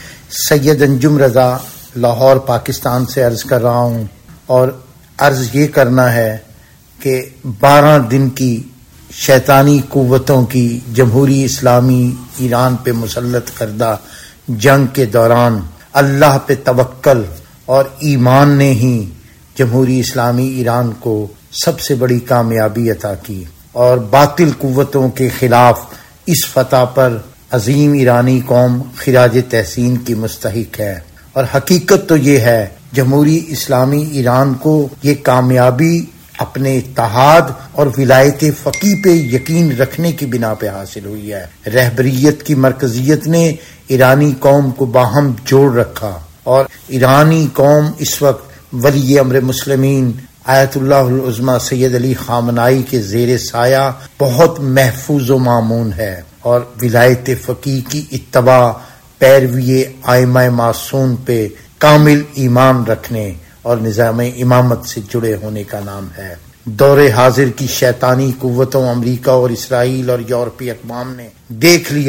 سید انجم رضا لاہور پاکستان سے عرض کر رہا ہوں, اور عرض یہ کرنا ہے کہ بارہ دن کی شیطانی قوتوں کی جمہوری اسلامی ایران پہ مسلط کردہ جنگ کے دوران اللہ پہ توکل اور ایمان نے ہی جمہوری اسلامی ایران کو سب سے بڑی کامیابی عطا کی, اور باطل قوتوں کے خلاف اس فتح پر عظیم ایرانی قوم خراج تحسین کی مستحق ہے. اور حقیقت تو یہ ہے جمہوری اسلامی ایران کو یہ کامیابی اپنے اتحاد اور ولایت فقیہ پہ یقین رکھنے کی بنا پہ حاصل ہوئی ہے. رہبریت کی مرکزیت نے ایرانی قوم کو باہم جوڑ رکھا, اور ایرانی قوم اس وقت ولی امر مسلمین آیت اللہ العظمی سید علی خامنائی کے زیر سایہ بہت محفوظ و مامون ہے, اور ولایت فقیہ کی اتباع پیروی ائمہ معصوم پہ کامل ایمان رکھنے اور نظام امامت سے جڑے ہونے کا نام ہے. دور حاضر کی شیطانی قوتوں امریکہ اور اسرائیل اور یورپی اقوام نے دیکھ لیا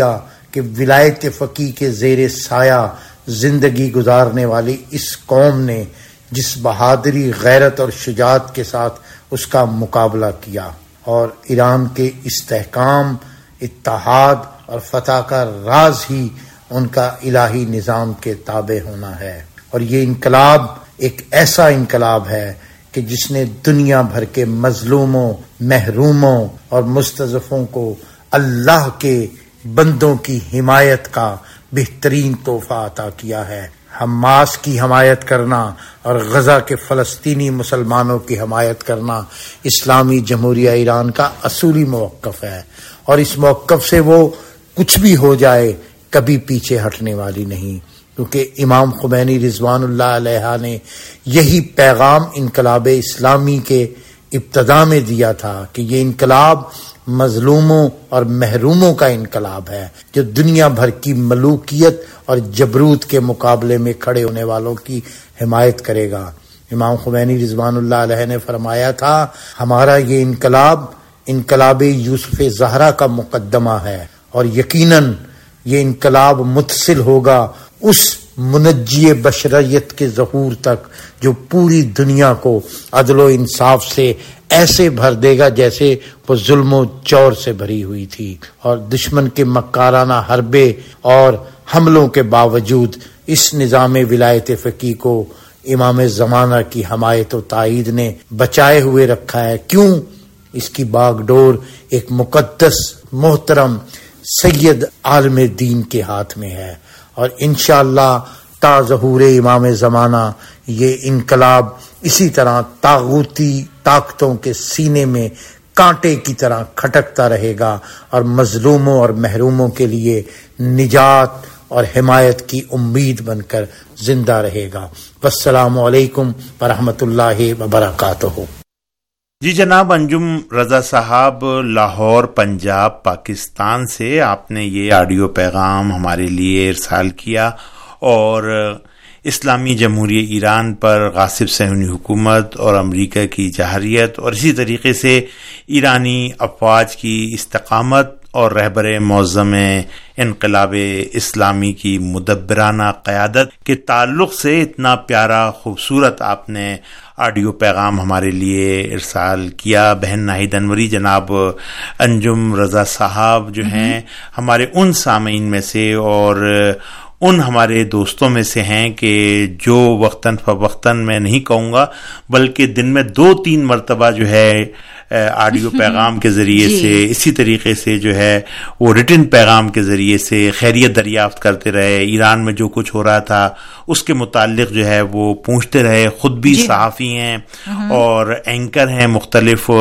کہ ولایت فقیہ کے زیر سایہ زندگی گزارنے والی اس قوم نے جس بہادری، غیرت اور شجاعت کے ساتھ اس کا مقابلہ کیا، اور ایران کے استحکام، اتحاد اور فتح کا راز ہی ان کا الہی نظام کے تابع ہونا ہے۔ اور یہ انقلاب ایک ایسا انقلاب ہے کہ جس نے دنیا بھر کے مظلوموں، محروموں اور مستضعفوں کو اللہ کے بندوں کی حمایت کا بہترین تحفہ عطا کیا ہے۔ حماس کی حمایت کرنا اور غزہ کے فلسطینی مسلمانوں کی حمایت کرنا اسلامی جمہوریہ ایران کا اصولی موقف ہے، اور اس موقف سے وہ کچھ بھی ہو جائے کبھی پیچھے ہٹنے والی نہیں، کیونکہ امام خمینی رضوان اللہ علیہ نے یہی پیغام انقلاب اسلامی کے ابتدا میں دیا تھا کہ یہ انقلاب مظلوموں اور محروموں کا انقلاب ہے جو دنیا بھر کی ملوکیت اور جبروت کے مقابلے میں کھڑے ہونے والوں کی حمایت کرے گا۔ امام خمینی رضوان اللہ علیہ نے فرمایا تھا، ہمارا یہ انقلاب انقلاب یوسف زہرا کا مقدمہ ہے، اور یقیناً یہ انقلاب متصل ہوگا اس منجی بشریت کے ظہور تک جو پوری دنیا کو عدل و انصاف سے ایسے بھر دے گا جیسے وہ ظلم و جور سے بھری ہوئی تھی، اور دشمن کے مکارانہ حربے اور حملوں کے باوجود اس نظام ولایت فقیہ کو امام زمانہ کی حمایت و تائید نے بچائے ہوئے رکھا ہے۔ کیوں؟ اس کی باغ ڈور ایک مقدس محترم سید عالم دین کے ہاتھ میں ہے، اور انشاءاللہ تا ظہور امام زمانہ یہ انقلاب اسی طرح طاغوتی طاقتوں کے سینے میں کانٹے کی طرح کھٹکتا رہے گا، اور مظلوموں اور محروموں کے لیے نجات اور حمایت کی امید بن کر زندہ رہے گا۔ والسلام علیکم ورحمۃ اللہ وبرکاتہ۔ جی جناب انجم رضا صاحب، لاہور پنجاب پاکستان سے آپ نے یہ آڈیو پیغام ہمارے لیے ارسال کیا، اور اسلامی جمہوریہ ایران پر غاصب صہیونی حکومت اور امریکہ کی جارحیت، اور اسی طریقے سے ایرانی افواج کی استقامت اور رہبر معظم انقلاب اسلامی کی مدبرانہ قیادت کے تعلق سے اتنا پیارا خوبصورت آپ نے آڈیو پیغام ہمارے لیے ارسال کیا۔ بہن ناہید انوری جناب انجم رضا صاحب جو ہیں ہمارے ان سامعین میں سے اور ان ہمارے دوستوں میں سے ہیں کہ جو وقتاً فوقتاً میں نہیں کہوں گا بلکہ دن میں دو تین مرتبہ جو ہے آڈیو پیغام کے ذریعے سے اسی طریقے سے جو ہے وہ ریٹن پیغام کے ذریعے سے خیریت دریافت کرتے رہے، ایران میں جو کچھ ہو رہا تھا اس کے متعلق جو ہے وہ پوچھتے رہے۔ خود بھی صحافی ہیں اور اینکر ہیں مختلف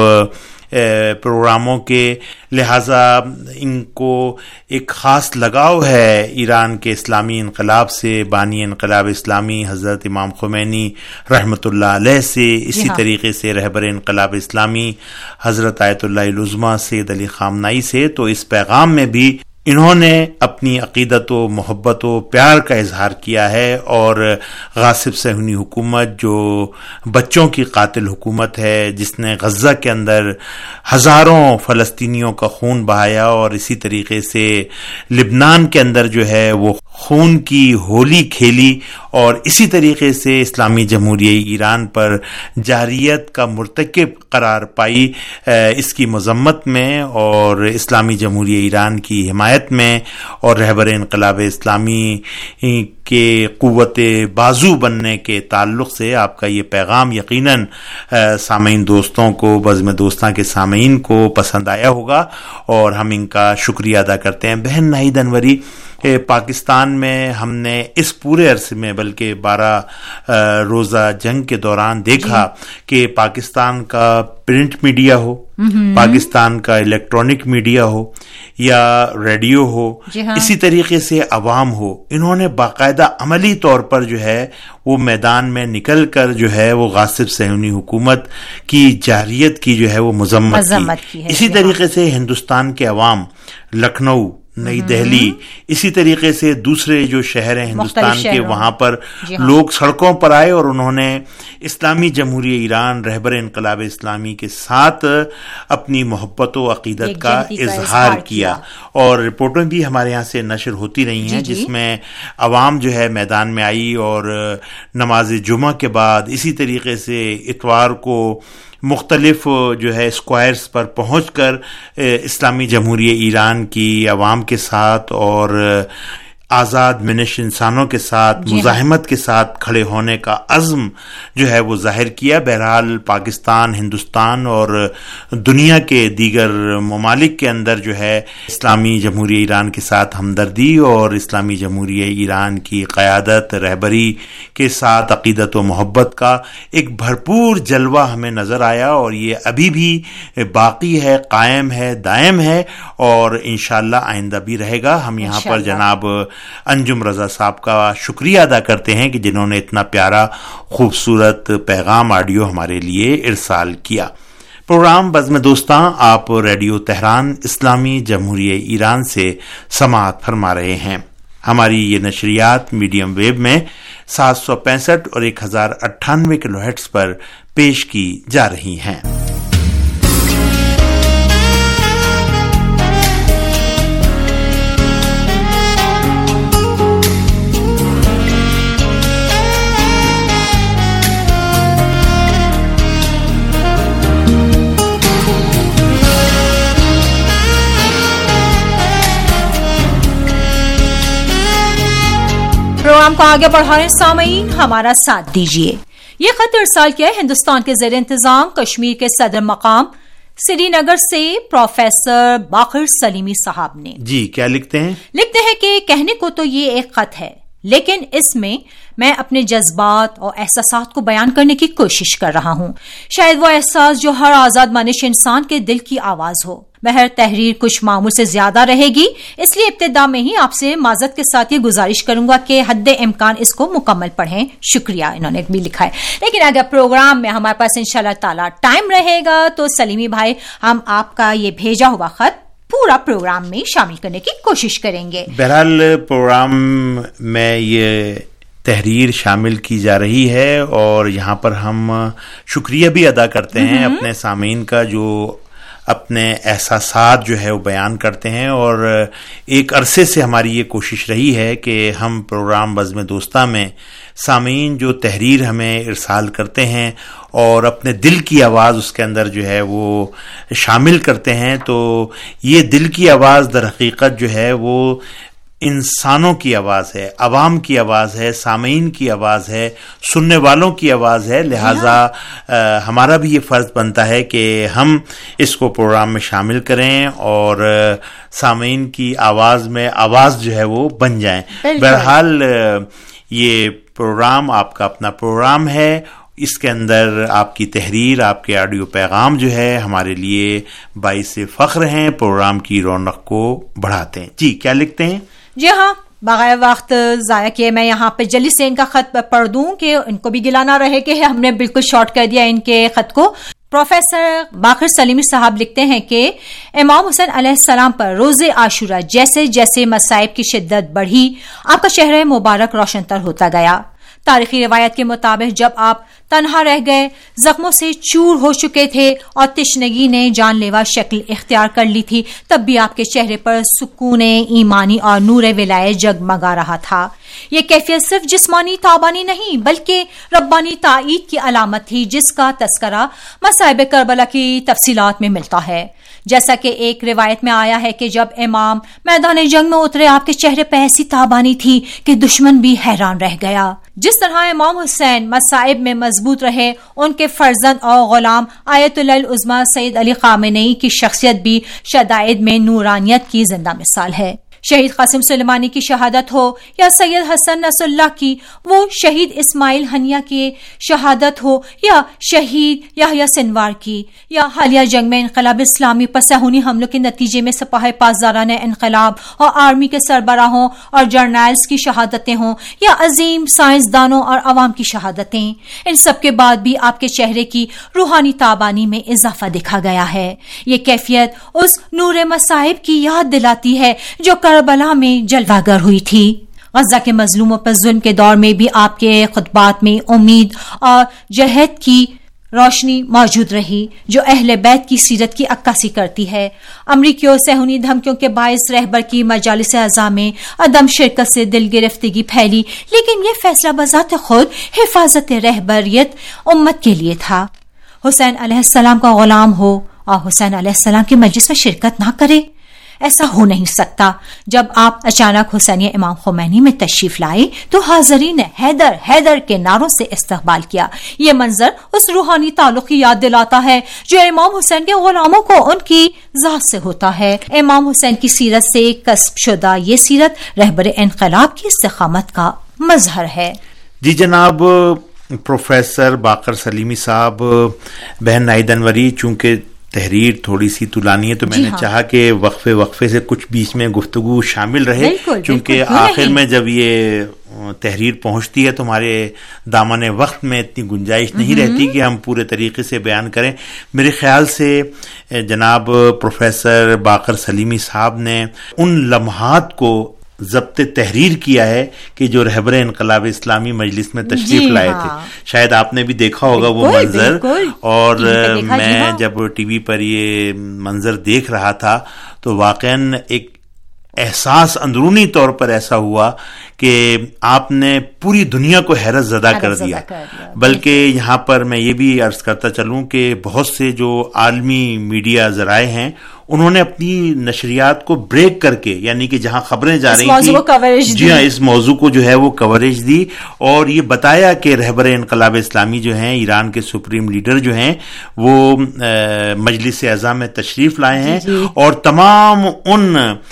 پروگراموں کے، لہذا ان کو ایک خاص لگاؤ ہے ایران کے اسلامی انقلاب سے، بانی انقلاب اسلامی حضرت امام خمینی رحمۃ اللہ علیہ سے، اسی طریقے سے رہبر انقلاب اسلامی حضرت آیت اللہ العظمیٰ سید علی خامنائی سے۔ تو اس پیغام میں بھی انہوں نے اپنی عقیدت و محبت و پیار کا اظہار کیا ہے، اور غاصب صہیونی حکومت جو بچوں کی قاتل حکومت ہے، جس نے غزہ کے اندر ہزاروں فلسطینیوں کا خون بہایا، اور اسی طریقے سے لبنان کے اندر جو ہے وہ خون کی ہولی کھیلی، اور اسی طریقے سے اسلامی جمہوریہ ایران پر جارحیت کا مرتکب قرار پائی، اس کی مذمت میں اور اسلامی جمہوریہ ایران کی حمایت میں اور رہبر انقلاب اسلامی کے قوت بازو بننے کے تعلق سے آپ کا یہ پیغام یقیناً سامعین دوستوں کو، بزم دوستاں کے سامعین کو پسند آیا ہوگا، اور ہم ان کا شکریہ ادا کرتے ہیں۔ بہن ناہید انوری، پاکستان میں ہم نے اس پورے عرصے میں بلکہ بارہ روزہ جنگ کے دوران دیکھا کہ پاکستان کا پرنٹ میڈیا ہو، پاکستان کا الیکٹرانک میڈیا ہو یا ریڈیو ہو، اسی طریقے سے عوام ہو، انہوں نے باقاعدہ عملی طور پر جو ہے وہ میدان میں نکل کر جو ہے وہ غاصب صہیونی حکومت کی جارحیت کی جو ہے وہ مذمت کی۔ اسی طریقے سے ہندوستان کے عوام لکھنؤ، نئی دہلی، اسی طریقے سے دوسرے جو شہر ہیں ہندوستان کے، وہاں پر لوگ سڑکوں پر آئے اور انہوں نے اسلامی جمہوریہ ایران رہبر انقلاب اسلامی کے ساتھ اپنی محبت و عقیدت کا اظہار کیا، اور رپورٹیں بھی ہمارے یہاں سے نشر ہوتی رہی ہیں جس میں عوام جو ہے میدان میں آئی اور نماز جمعہ کے بعد اسی طریقے سے اتوار کو مختلف جو ہے اسکوائرز پر پہنچ کر اسلامی جمہوریہ ایران کی عوام کے ساتھ اور آزاد منش انسانوں کے ساتھ مزاحمت کے ساتھ کھڑے ہونے کا عزم جو ہے وہ ظاہر کیا۔ بہرحال پاکستان، ہندوستان اور دنیا کے دیگر ممالک کے اندر جو ہے اسلامی جمہوریہ ایران کے ساتھ ہمدردی اور اسلامی جمہوریہ ایران کی قیادت، رہبری کے ساتھ عقیدت و محبت کا ایک بھرپور جلوہ ہمیں نظر آیا، اور یہ ابھی بھی باقی ہے، قائم ہے، دائم ہے، اور انشاءاللہ آئندہ بھی رہے گا۔ ہم یہاں پر جناب انجم رضا صاحب کا شکریہ ادا کرتے ہیں کہ جنہوں نے اتنا پیارا خوبصورت پیغام آڈیو ہمارے لیے ارسال کیا۔ پروگرام بزم دوستاں آپ ریڈیو تہران اسلامی جمہوریہ ایران سے سماعت فرما رہے ہیں۔ ہماری یہ نشریات میڈیم ویو میں سات سو پینسٹھ اور ایک ہزار اٹھانوے کلو ہرٹز پر پیش کی جا رہی ہیں۔ پروگرام کو آگے بڑھائیں سامعین، ہمارا ساتھ دیجیے۔ یہ خط ارسال کیا ہے ہندوستان کے زیر انتظام کشمیر کے صدر مقام سری نگر سے پروفیسر باقر سلیمی صاحب نے۔ جی کیا لکھتے ہیں؟ لکھتے ہیں کہ کہنے کو تو یہ ایک خط ہے، لیکن اس میں میں اپنے جذبات اور احساسات کو بیان کرنے کی کوشش کر رہا ہوں، شاید وہ احساس جو ہر آزاد منش انسان کے دل کی آواز ہو۔ بہر تحریر کچھ معمول سے زیادہ رہے گی، اس لیے ابتدا میں ہی آپ سے معذرت کے ساتھ یہ گزارش کروں گا کہ حد امکان اس کو مکمل پڑھیں۔ شکریہ، انہوں نے بھی لکھا ہے۔ لیکن اگر پروگرام میں ہمارے پاس انشاءاللہ تعالی ٹائم رہے گا تو سلیمی بھائی ہم آپ کا یہ بھیجا ہوا خط پورا پروگرام میں شامل کرنے کی کوشش کریں گے۔ بہرحال پروگرام میں یہ تحریر شامل کی جا رہی ہے اور یہاں پر ہم شکریہ بھی ادا کرتے ہیں اپنے سامعین کا جو اپنے احساسات جو ہے وہ بیان کرتے ہیں، اور ایک عرصے سے ہماری یہ کوشش رہی ہے کہ ہم پروگرام بزم دوستاں میں سامعین جو تحریر ہمیں ارسال کرتے ہیں اور اپنے دل کی آواز اس کے اندر جو ہے وہ شامل کرتے ہیں، تو یہ دل کی آواز در حقیقت جو ہے وہ انسانوں کی آواز ہے، عوام کی آواز ہے، سامعین کی آواز ہے، سننے والوں کی آواز ہے، لہٰذا ہمارا بھی یہ فرض بنتا ہے کہ ہم اس کو پروگرام میں شامل کریں اور سامعین کی آواز میں آواز جو ہے وہ بن جائیں۔ بہرحال یہ پروگرام آپ کا اپنا پروگرام ہے، اس کے اندر آپ کی تحریر، آپ کے آڈیو پیغام جو ہے ہمارے لیے باعث فخر ہیں، پروگرام کی رونق کو بڑھاتے ہیں۔ جی کیا لکھتے ہیں؟ جی ہاں، بغیر وقت ضائع کیے میں یہاں پہ جلدی سے ان کا خط پڑھ دوں کہ ان کو بھی گلا نہ رہے کہ ہم نے بالکل شارٹ کر دیا ان کے خط کو۔ پروفیسر باقر سلیمی صاحب لکھتے ہیں کہ امام حسین علیہ السلام پر روز عاشورہ جیسے جیسے مصائب کی شدت بڑھی، آپ کا چہرہ مبارک روشن تر ہوتا گیا۔ تاریخی روایت کے مطابق جب آپ تنہا رہ گئے، زخموں سے چور ہو چکے تھے اور تشنگی نے جان لیوا شکل اختیار کر لی تھی، تب بھی آپ کے چہرے پر سکون ایمانی اور نور ولایت جگمگا رہا تھا۔ یہ کیفیت صرف جسمانی تابانی نہیں بلکہ ربانی تائید کی علامت تھی، جس کا تذکرہ مصائب کربلا کی تفصیلات میں ملتا ہے۔ جیسا کہ ایک روایت میں آیا ہے کہ جب امام میدان جنگ میں اترے، آپ کے چہرے پہ ایسی تابانی تھی کہ دشمن بھی حیران رہ گیا۔ جس طرح امام حسین مصائب میں مضبوط رہے، ان کے فرزند اور غلام آیت اللہ العظمی سید علی خامنئی کی شخصیت بھی شدائد میں نورانیت کی زندہ مثال ہے۔ شہید قاسم سلیمانی کی شہادت ہو یا سید حسن نصر اللہ کی، وہ شہید اسماعیل ہنیہ کی شہادت ہو یا شہید یحییٰ سنوار کی، یا حالیہ جنگ میں انقلاب اسلامی پر صہیونی حملوں کے نتیجے میں سپاہ پاسداران انقلاب اور آرمی کے سربراہوں اور جرنیلز کی شہادتیں ہوں، یا عظیم سائنسدانوں اور عوام کی شہادتیں، ان سب کے بعد بھی آپ کے چہرے کی روحانی تابانی میں اضافہ دیکھا گیا ہے۔ یہ کیفیت اس نور مصائب کی یاد دلاتی ہے جو کربلا میں جلوہ گر ہوئی تھی. غزہ کے مظلوموں پر ظلم کے دور میں بھی آپ کے خطبات میں امید اور جہد کی روشنی موجود رہی جو اہل بیت کی سیرت کی عکاسی کرتی ہے. امریکی اور صہیونی دھمکیوں کے باعث رہبر کی مجالس اعزاء میں عدم شرکت سے دل گرفتگی پھیلی، لیکن یہ فیصلہ بذات خود حفاظت رہبریت امت کے لیے تھا. حسین علیہ السلام کا غلام ہو اور حسین علیہ السلام کی مجلس میں شرکت نہ کرے، ایسا ہو نہیں سکتا. جب آپ اچانک حسینیہ امام خمینی میں تشریف لائے تو حاضرین نے حیدر حیدر کے نعروں سے استقبال کیا. یہ منظر اس روحانی تعلق کی یاد دلاتا ہے جو امام حسین کے غلاموں کو ان کی ذات سے ہوتا ہے. امام حسین کی سیرت سے کسب شدہ یہ سیرت رہبر انقلاب کی استقامت کا مظہر ہے. جی جناب پروفیسر باقر سلیمی صاحب، بہن ناہید انوری، چونکہ تحریر تھوڑی سی طولانی ہے تو میں جی نے ہاں. چاہا کہ وقفے وقفے سے کچھ بیچ میں گفتگو شامل رہے، چونکہ آخر میں جب یہ تحریر پہنچتی ہے تو ہمارے دامن وقت میں اتنی گنجائش نہیں رہتی کہ ہم پورے طریقے سے بیان کریں. میرے خیال سے جناب پروفیسر باقر سلیمی صاحب نے ان لمحات کو ضبط تحریر کیا ہے کہ جو رہبر انقلاب اسلامی مجلس میں تشریف جی لائے ہاں. تھے. شاید آپ نے بھی دیکھا ہوگا وہ منظر، اور میں جب ٹی وی پر یہ منظر دیکھ رہا تھا تو واقعاً ایک احساس اندرونی طور پر ایسا ہوا کہ آپ نے پوری دنیا کو حیرت زدہ کر دیا. بلکہ یہاں پر میں یہ بھی عرض کرتا چلوں کہ بہت سے جو عالمی میڈیا ذرائع ہیں انہوں نے اپنی نشریات کو بریک کر کے، یعنی کہ جہاں خبریں جا رہی تھیں جی ہاں اس موضوع کو جو ہے وہ کوریج دی اور یہ بتایا کہ رہبر انقلاب اسلامی جو ہیں، ایران کے سپریم لیڈر جو ہیں، وہ مجلس اعزاء میں تشریف لائے ہیں اور تمام ان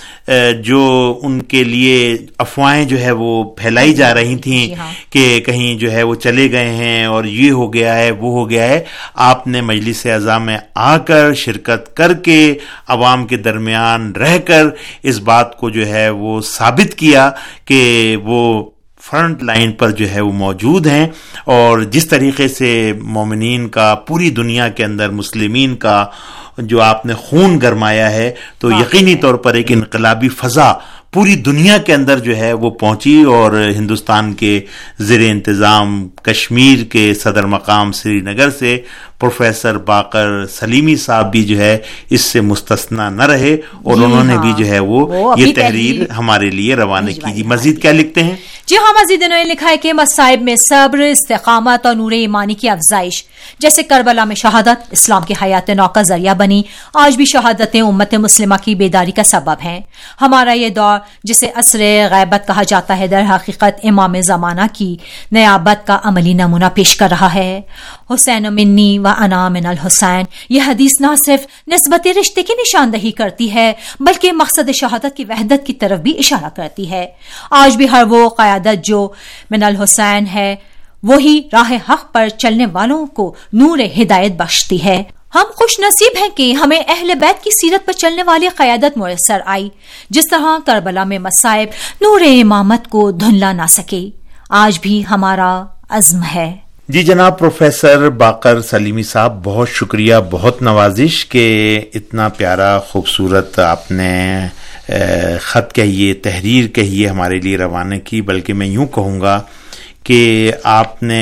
جو ان کے لیے افواہیں جو ہے وہ پھیلائی جا رہی تھیں کہ کہیں جو ہے وہ چلے گئے ہیں اور یہ ہو گیا ہے وہ ہو گیا ہے، آپ نے مجلس اعزاء میں آ کر شرکت کر کے عوام کے درمیان رہ کر اس بات کو جو ہے وہ ثابت کیا کہ وہ فرنٹ لائن پر جو ہے وہ موجود ہیں. اور جس طریقے سے مومنین کا پوری دنیا کے اندر مسلمین کا جو آپ نے خون گرمایا ہے تو یقینی طور پر ایک انقلابی فضا پوری دنیا کے اندر جو ہے وہ پہنچی اور ہندوستان کے زیر انتظام کشمیر کے صدر مقام سری نگر سے پروفیسر باقر سلیمی صاحب بھی جو ہے اس سے مستثنا نہ رہے اور انہوں نے بھی جو ہے وہ یہ تحریر ہمارے لیے روانہ کی. جی مزید کیا لکھتے ہیں؟ جی ہاں، مزید انہوں نے لکھا ہے کہ مصائب میں صبر، استقامت اور نور ایمانی کی افزائش، جیسے کربلا میں شہادت اسلام کی حیات نو کا ذریعہ بنی، آج بھی شہادتیں امت مسلمہ کی بیداری کا سبب ہیں. ہمارا یہ دور جسے عصر غیبت کہا جاتا ہے در حقیقت امام زمانہ کی نیابت کا عملی نمونہ پیش کر رہا ہے. حسین منی و انا من الحسین، یہ حدیث نہ صرف نسبت رشتے کی نشاندہی کرتی ہے بلکہ مقصد شہادت کی وحدت کی طرف بھی اشارہ کرتی ہے. آج بھی ہر وہ قیادت جو من الحسین ہے وہی راہ حق پر چلنے والوں کو نور ہدایت بخشتی ہے. ہم خوش نصیب ہیں کہ ہمیں اہل بیت کی سیرت پر چلنے والی قیادت میسر آئی، جس طرح کربلا میں مصائب نور امامت کو دھندلا نہ سکے. آج بھی ہمارا عزم ہے. جی جناب پروفیسر باقر سلیمی صاحب، بہت شکریہ، بہت نوازش کہ اتنا پیارا خوبصورت آپ نے خط کہیے، تحریر کہیے ہمارے لیے روانہ کی. بلکہ میں یوں کہوں گا کہ آپ نے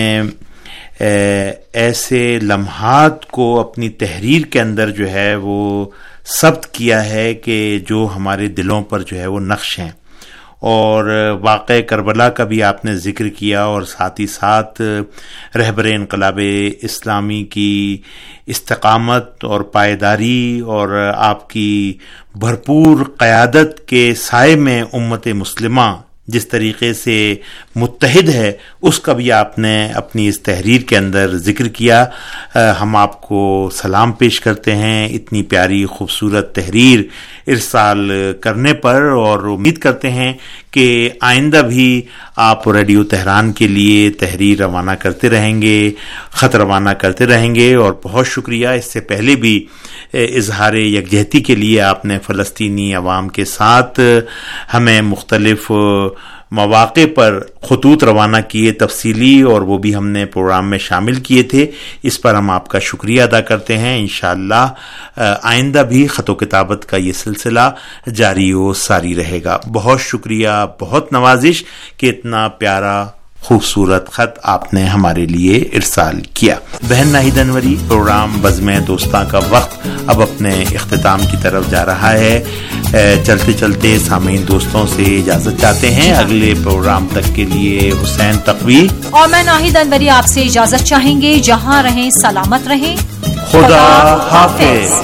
ایسے لمحات کو اپنی تحریر کے اندر جو ہے وہ ثبت کیا ہے کہ جو ہمارے دلوں پر جو ہے وہ نقش ہیں. اور واقع کربلا کا بھی آپ نے ذکر کیا اور ساتھ ہی ساتھ رہبر انقلاب اسلامی کی استقامت اور پائیداری اور آپ کی بھرپور قیادت کے سائے میں امت مسلمہ جس طریقے سے متحد ہے اس کا بھی آپ نے اپنی اس تحریر کے اندر ذکر کیا. ہم آپ کو سلام پیش کرتے ہیں اتنی پیاری خوبصورت تحریر ارسال کرنے پر اور امید کرتے ہیں کہ آئندہ بھی آپ ریڈیو تہران کے لیے تحریر روانہ کرتے رہیں گے، خط روانہ کرتے رہیں گے. اور بہت شکریہ، اس سے پہلے بھی اظہار یکجہتی کے لیے آپ نے فلسطینی عوام کے ساتھ ہمیں مختلف मौके पर खतूत रवाना किए तफसीली, और वो भी हमने प्रोग्राम में शामिल किए थे। इस पर हम आपका शुक्रिया अदा करते हैं। इंशाअल्लाह आइंदा भी ख़त किताबत का ये सिलसिला जारी व सारी रहेगा। बहुत शुक्रिया, बहुत नवाजिश कि इतना प्यारा खूबसूरत खत आपने हमारे लिए इरसाल किया। बहन नाहिद अनवरी, प्रोग्राम बज़्म दोस्तां का वक्त अब अपने इख्तिताम की तरफ जा रहा है। चलते चलते सामीन दोस्तों से इजाजत चाहते हैं। अगले प्रोग्राम तक के लिए हुसैन तकवी और मैं नाहिद अनवरी आपसे इजाजत चाहेंगे। जहां रहें सलामत रहें। खुदा हाफिज।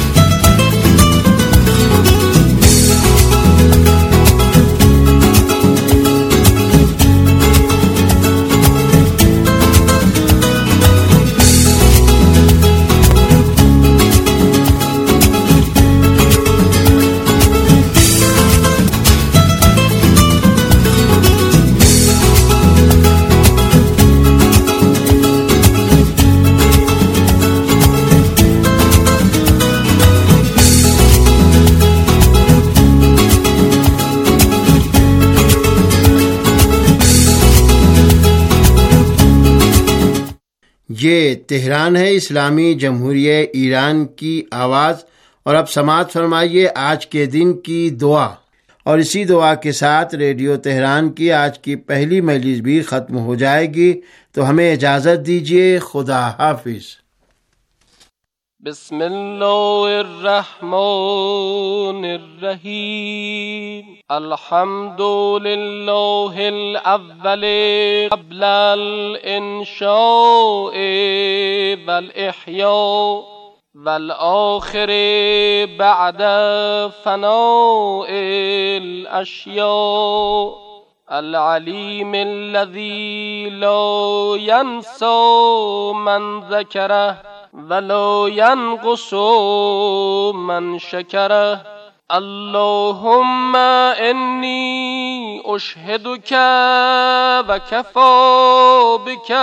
ये तेहरान है, इस्लामी जमहूरिया ईरान की आवाज़। और अब समाअत फरमाइए आज के दिन की दुआ, और इसी दुआ के साथ रेडियो तेहरान की आज की पहली मजलिस भी ख़त्म हो जाएगी। तो हमें इजाज़त दीजिए। खुदा हाफिज। बिस्मिल्लाहिर्रहमानिर्रहीम। अल्हम्दुलिल्लाहिल अव्वली क़ब्लल इंशाए वल इह्या वल आखिरी बअद फ़नाइल अश्या अल अलीमिल्लज़ी ला यंसा मन ज़करह वलो यनक़ुसु मन शकरह। अल्लाहुम्मा इन्नी उशहिदुका व कफ़ा बिका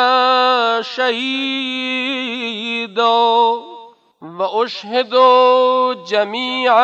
शहीदा व उशहिदु जमीअ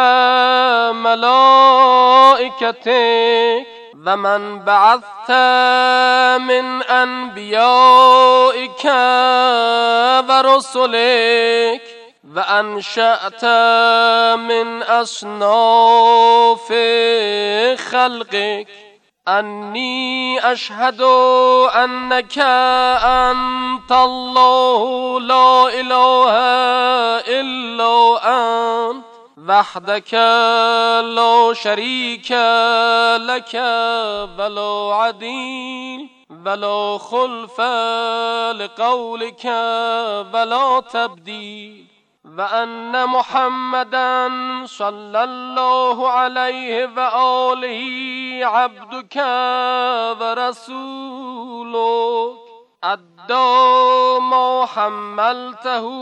मलाइकतिक व मन बअस्ता मिन अनबियाइका व रुसुलिक व अनशअता मिन अस्नाफि खल्क़िक अन्नी अशहदु अन्नका अंतल्लाहु ला इलाहा इल्ला अंत वहदका ला शरीका लका वला अदील वला खुल्फा लिक़ौलिका वला तब्दील व अन्न मुहम्मदन सल्लल्लाहु अलैहि व आलिहि अब्दुका व रसूलुक अद्दा मा हम्मलतहु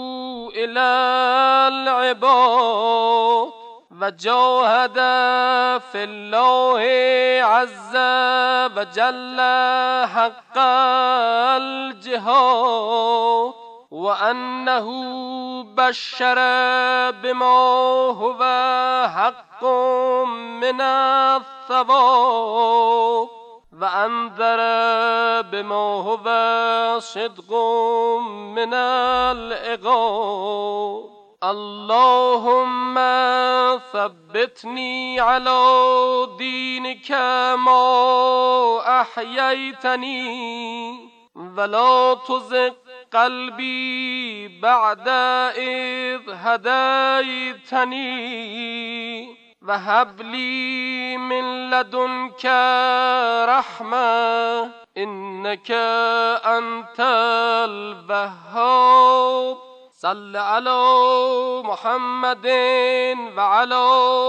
इलल इबाद व जाहदा फिल्लाहि अज़्ज़ा व जल्ला हक़्क़ल जिहाद व अन्नहु बश्शर बिमा हुवा हक़्क़ुम मिनस सवाब व अंज़र बिमा हुवा सिद्क़ुम मिनल इक़ाब। अल्लाहुम्मा सब्बितनी अला दीनिका मा अह्यैतनी वला तुज़िग़ क़ल्बी बअद इज़ हदैतनी वहब ली मिन लदुनका रहमा इन्नका अंतल वह्हाब। सल्ल अला मुहम्मदिन व अला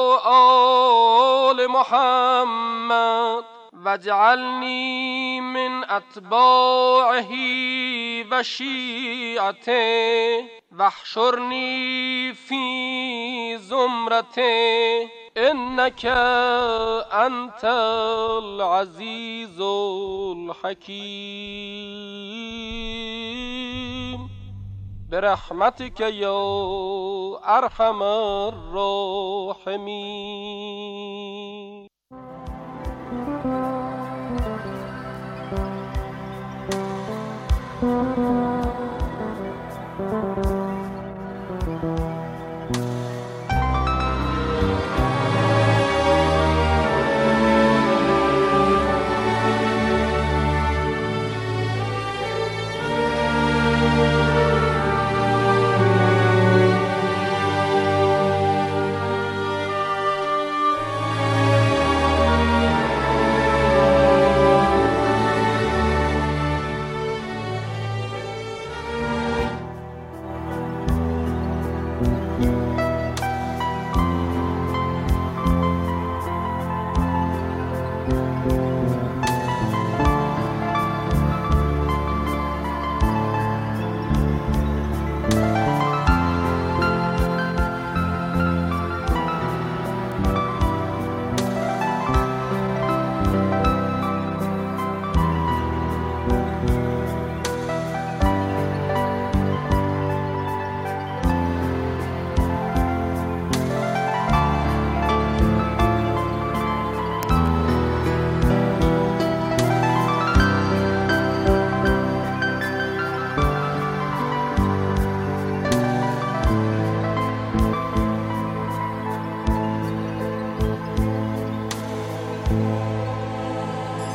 आलि मुहम्मद वजअलनी मिन अत्बाइही व शिअतिही वहशुरनी फी ज़ुमरतिही इन्नका अंतल अज़ीज़ुल हकीम। बिरहमतिका या अरहमर राहिमीन।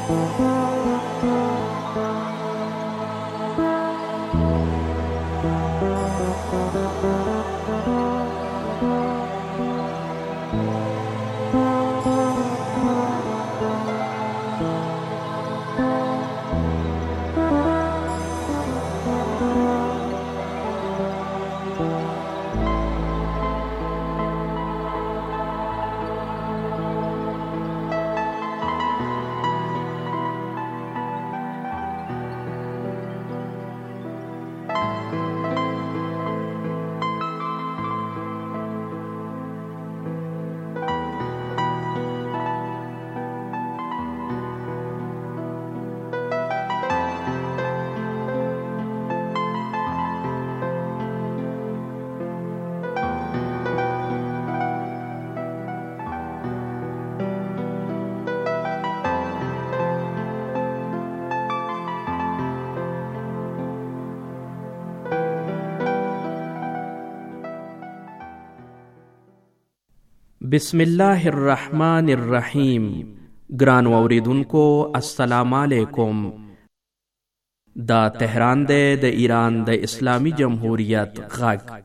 بسم الله الرحمن الرحیم. ګران اوریدونکو السلام علیکم. دا تهران دی د ایران د اسلامی جمهوریت غږ.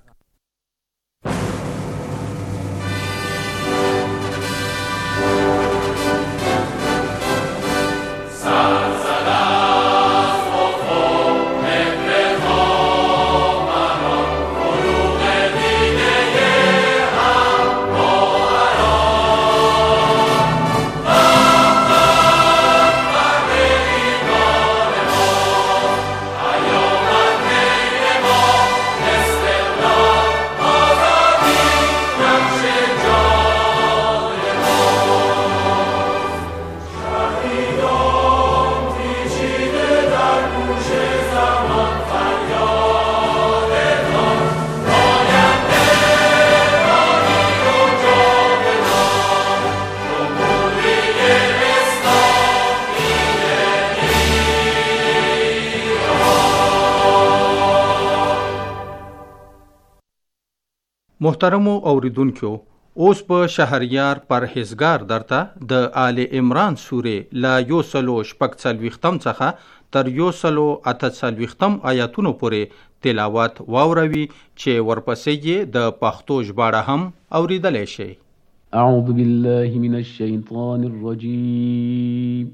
محترمو اوریدونکو، اوس په شهریار پرهیزګار درته د آل عمران سورې لا یو سلو شپږ څلوېښتم څخه تر یو سلو اته څلوېښتم آیاتونو پورې تلاوت واوروي چې ورپسې یې د پښتو ژباړه هم اوریدلی شئ. اعوذ بالله من الشیطان الرجیم.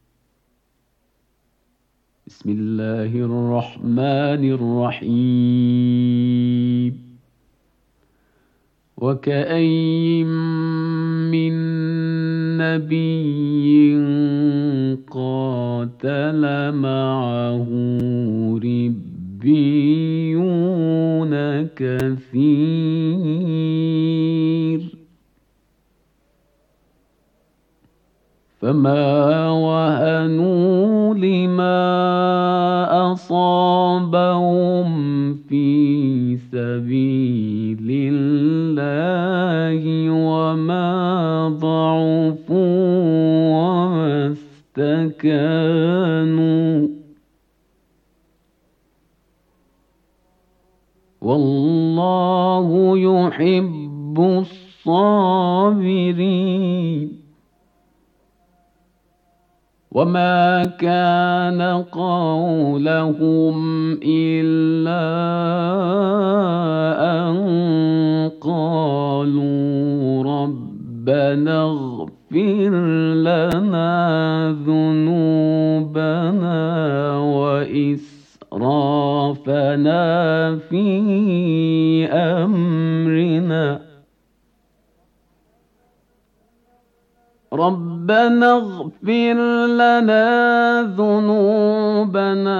بسم الله الرحمن الرحیم. وكأين من نبي قاتل معه ربيون كثير فما وهنوا لما أصابهم في سبيل الله وما ضعفوا وما استكانوا والله يحب الصابرين. وما كان قولهم إلا أن قالوا ربنا اغفر لنا ذنوبنا وإسرافنا في أمرنا ربنا اغفر لنا ذنوبنا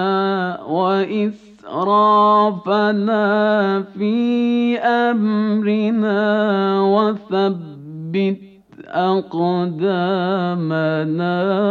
وإسرافنا في أمرنا وثبت أقدامنا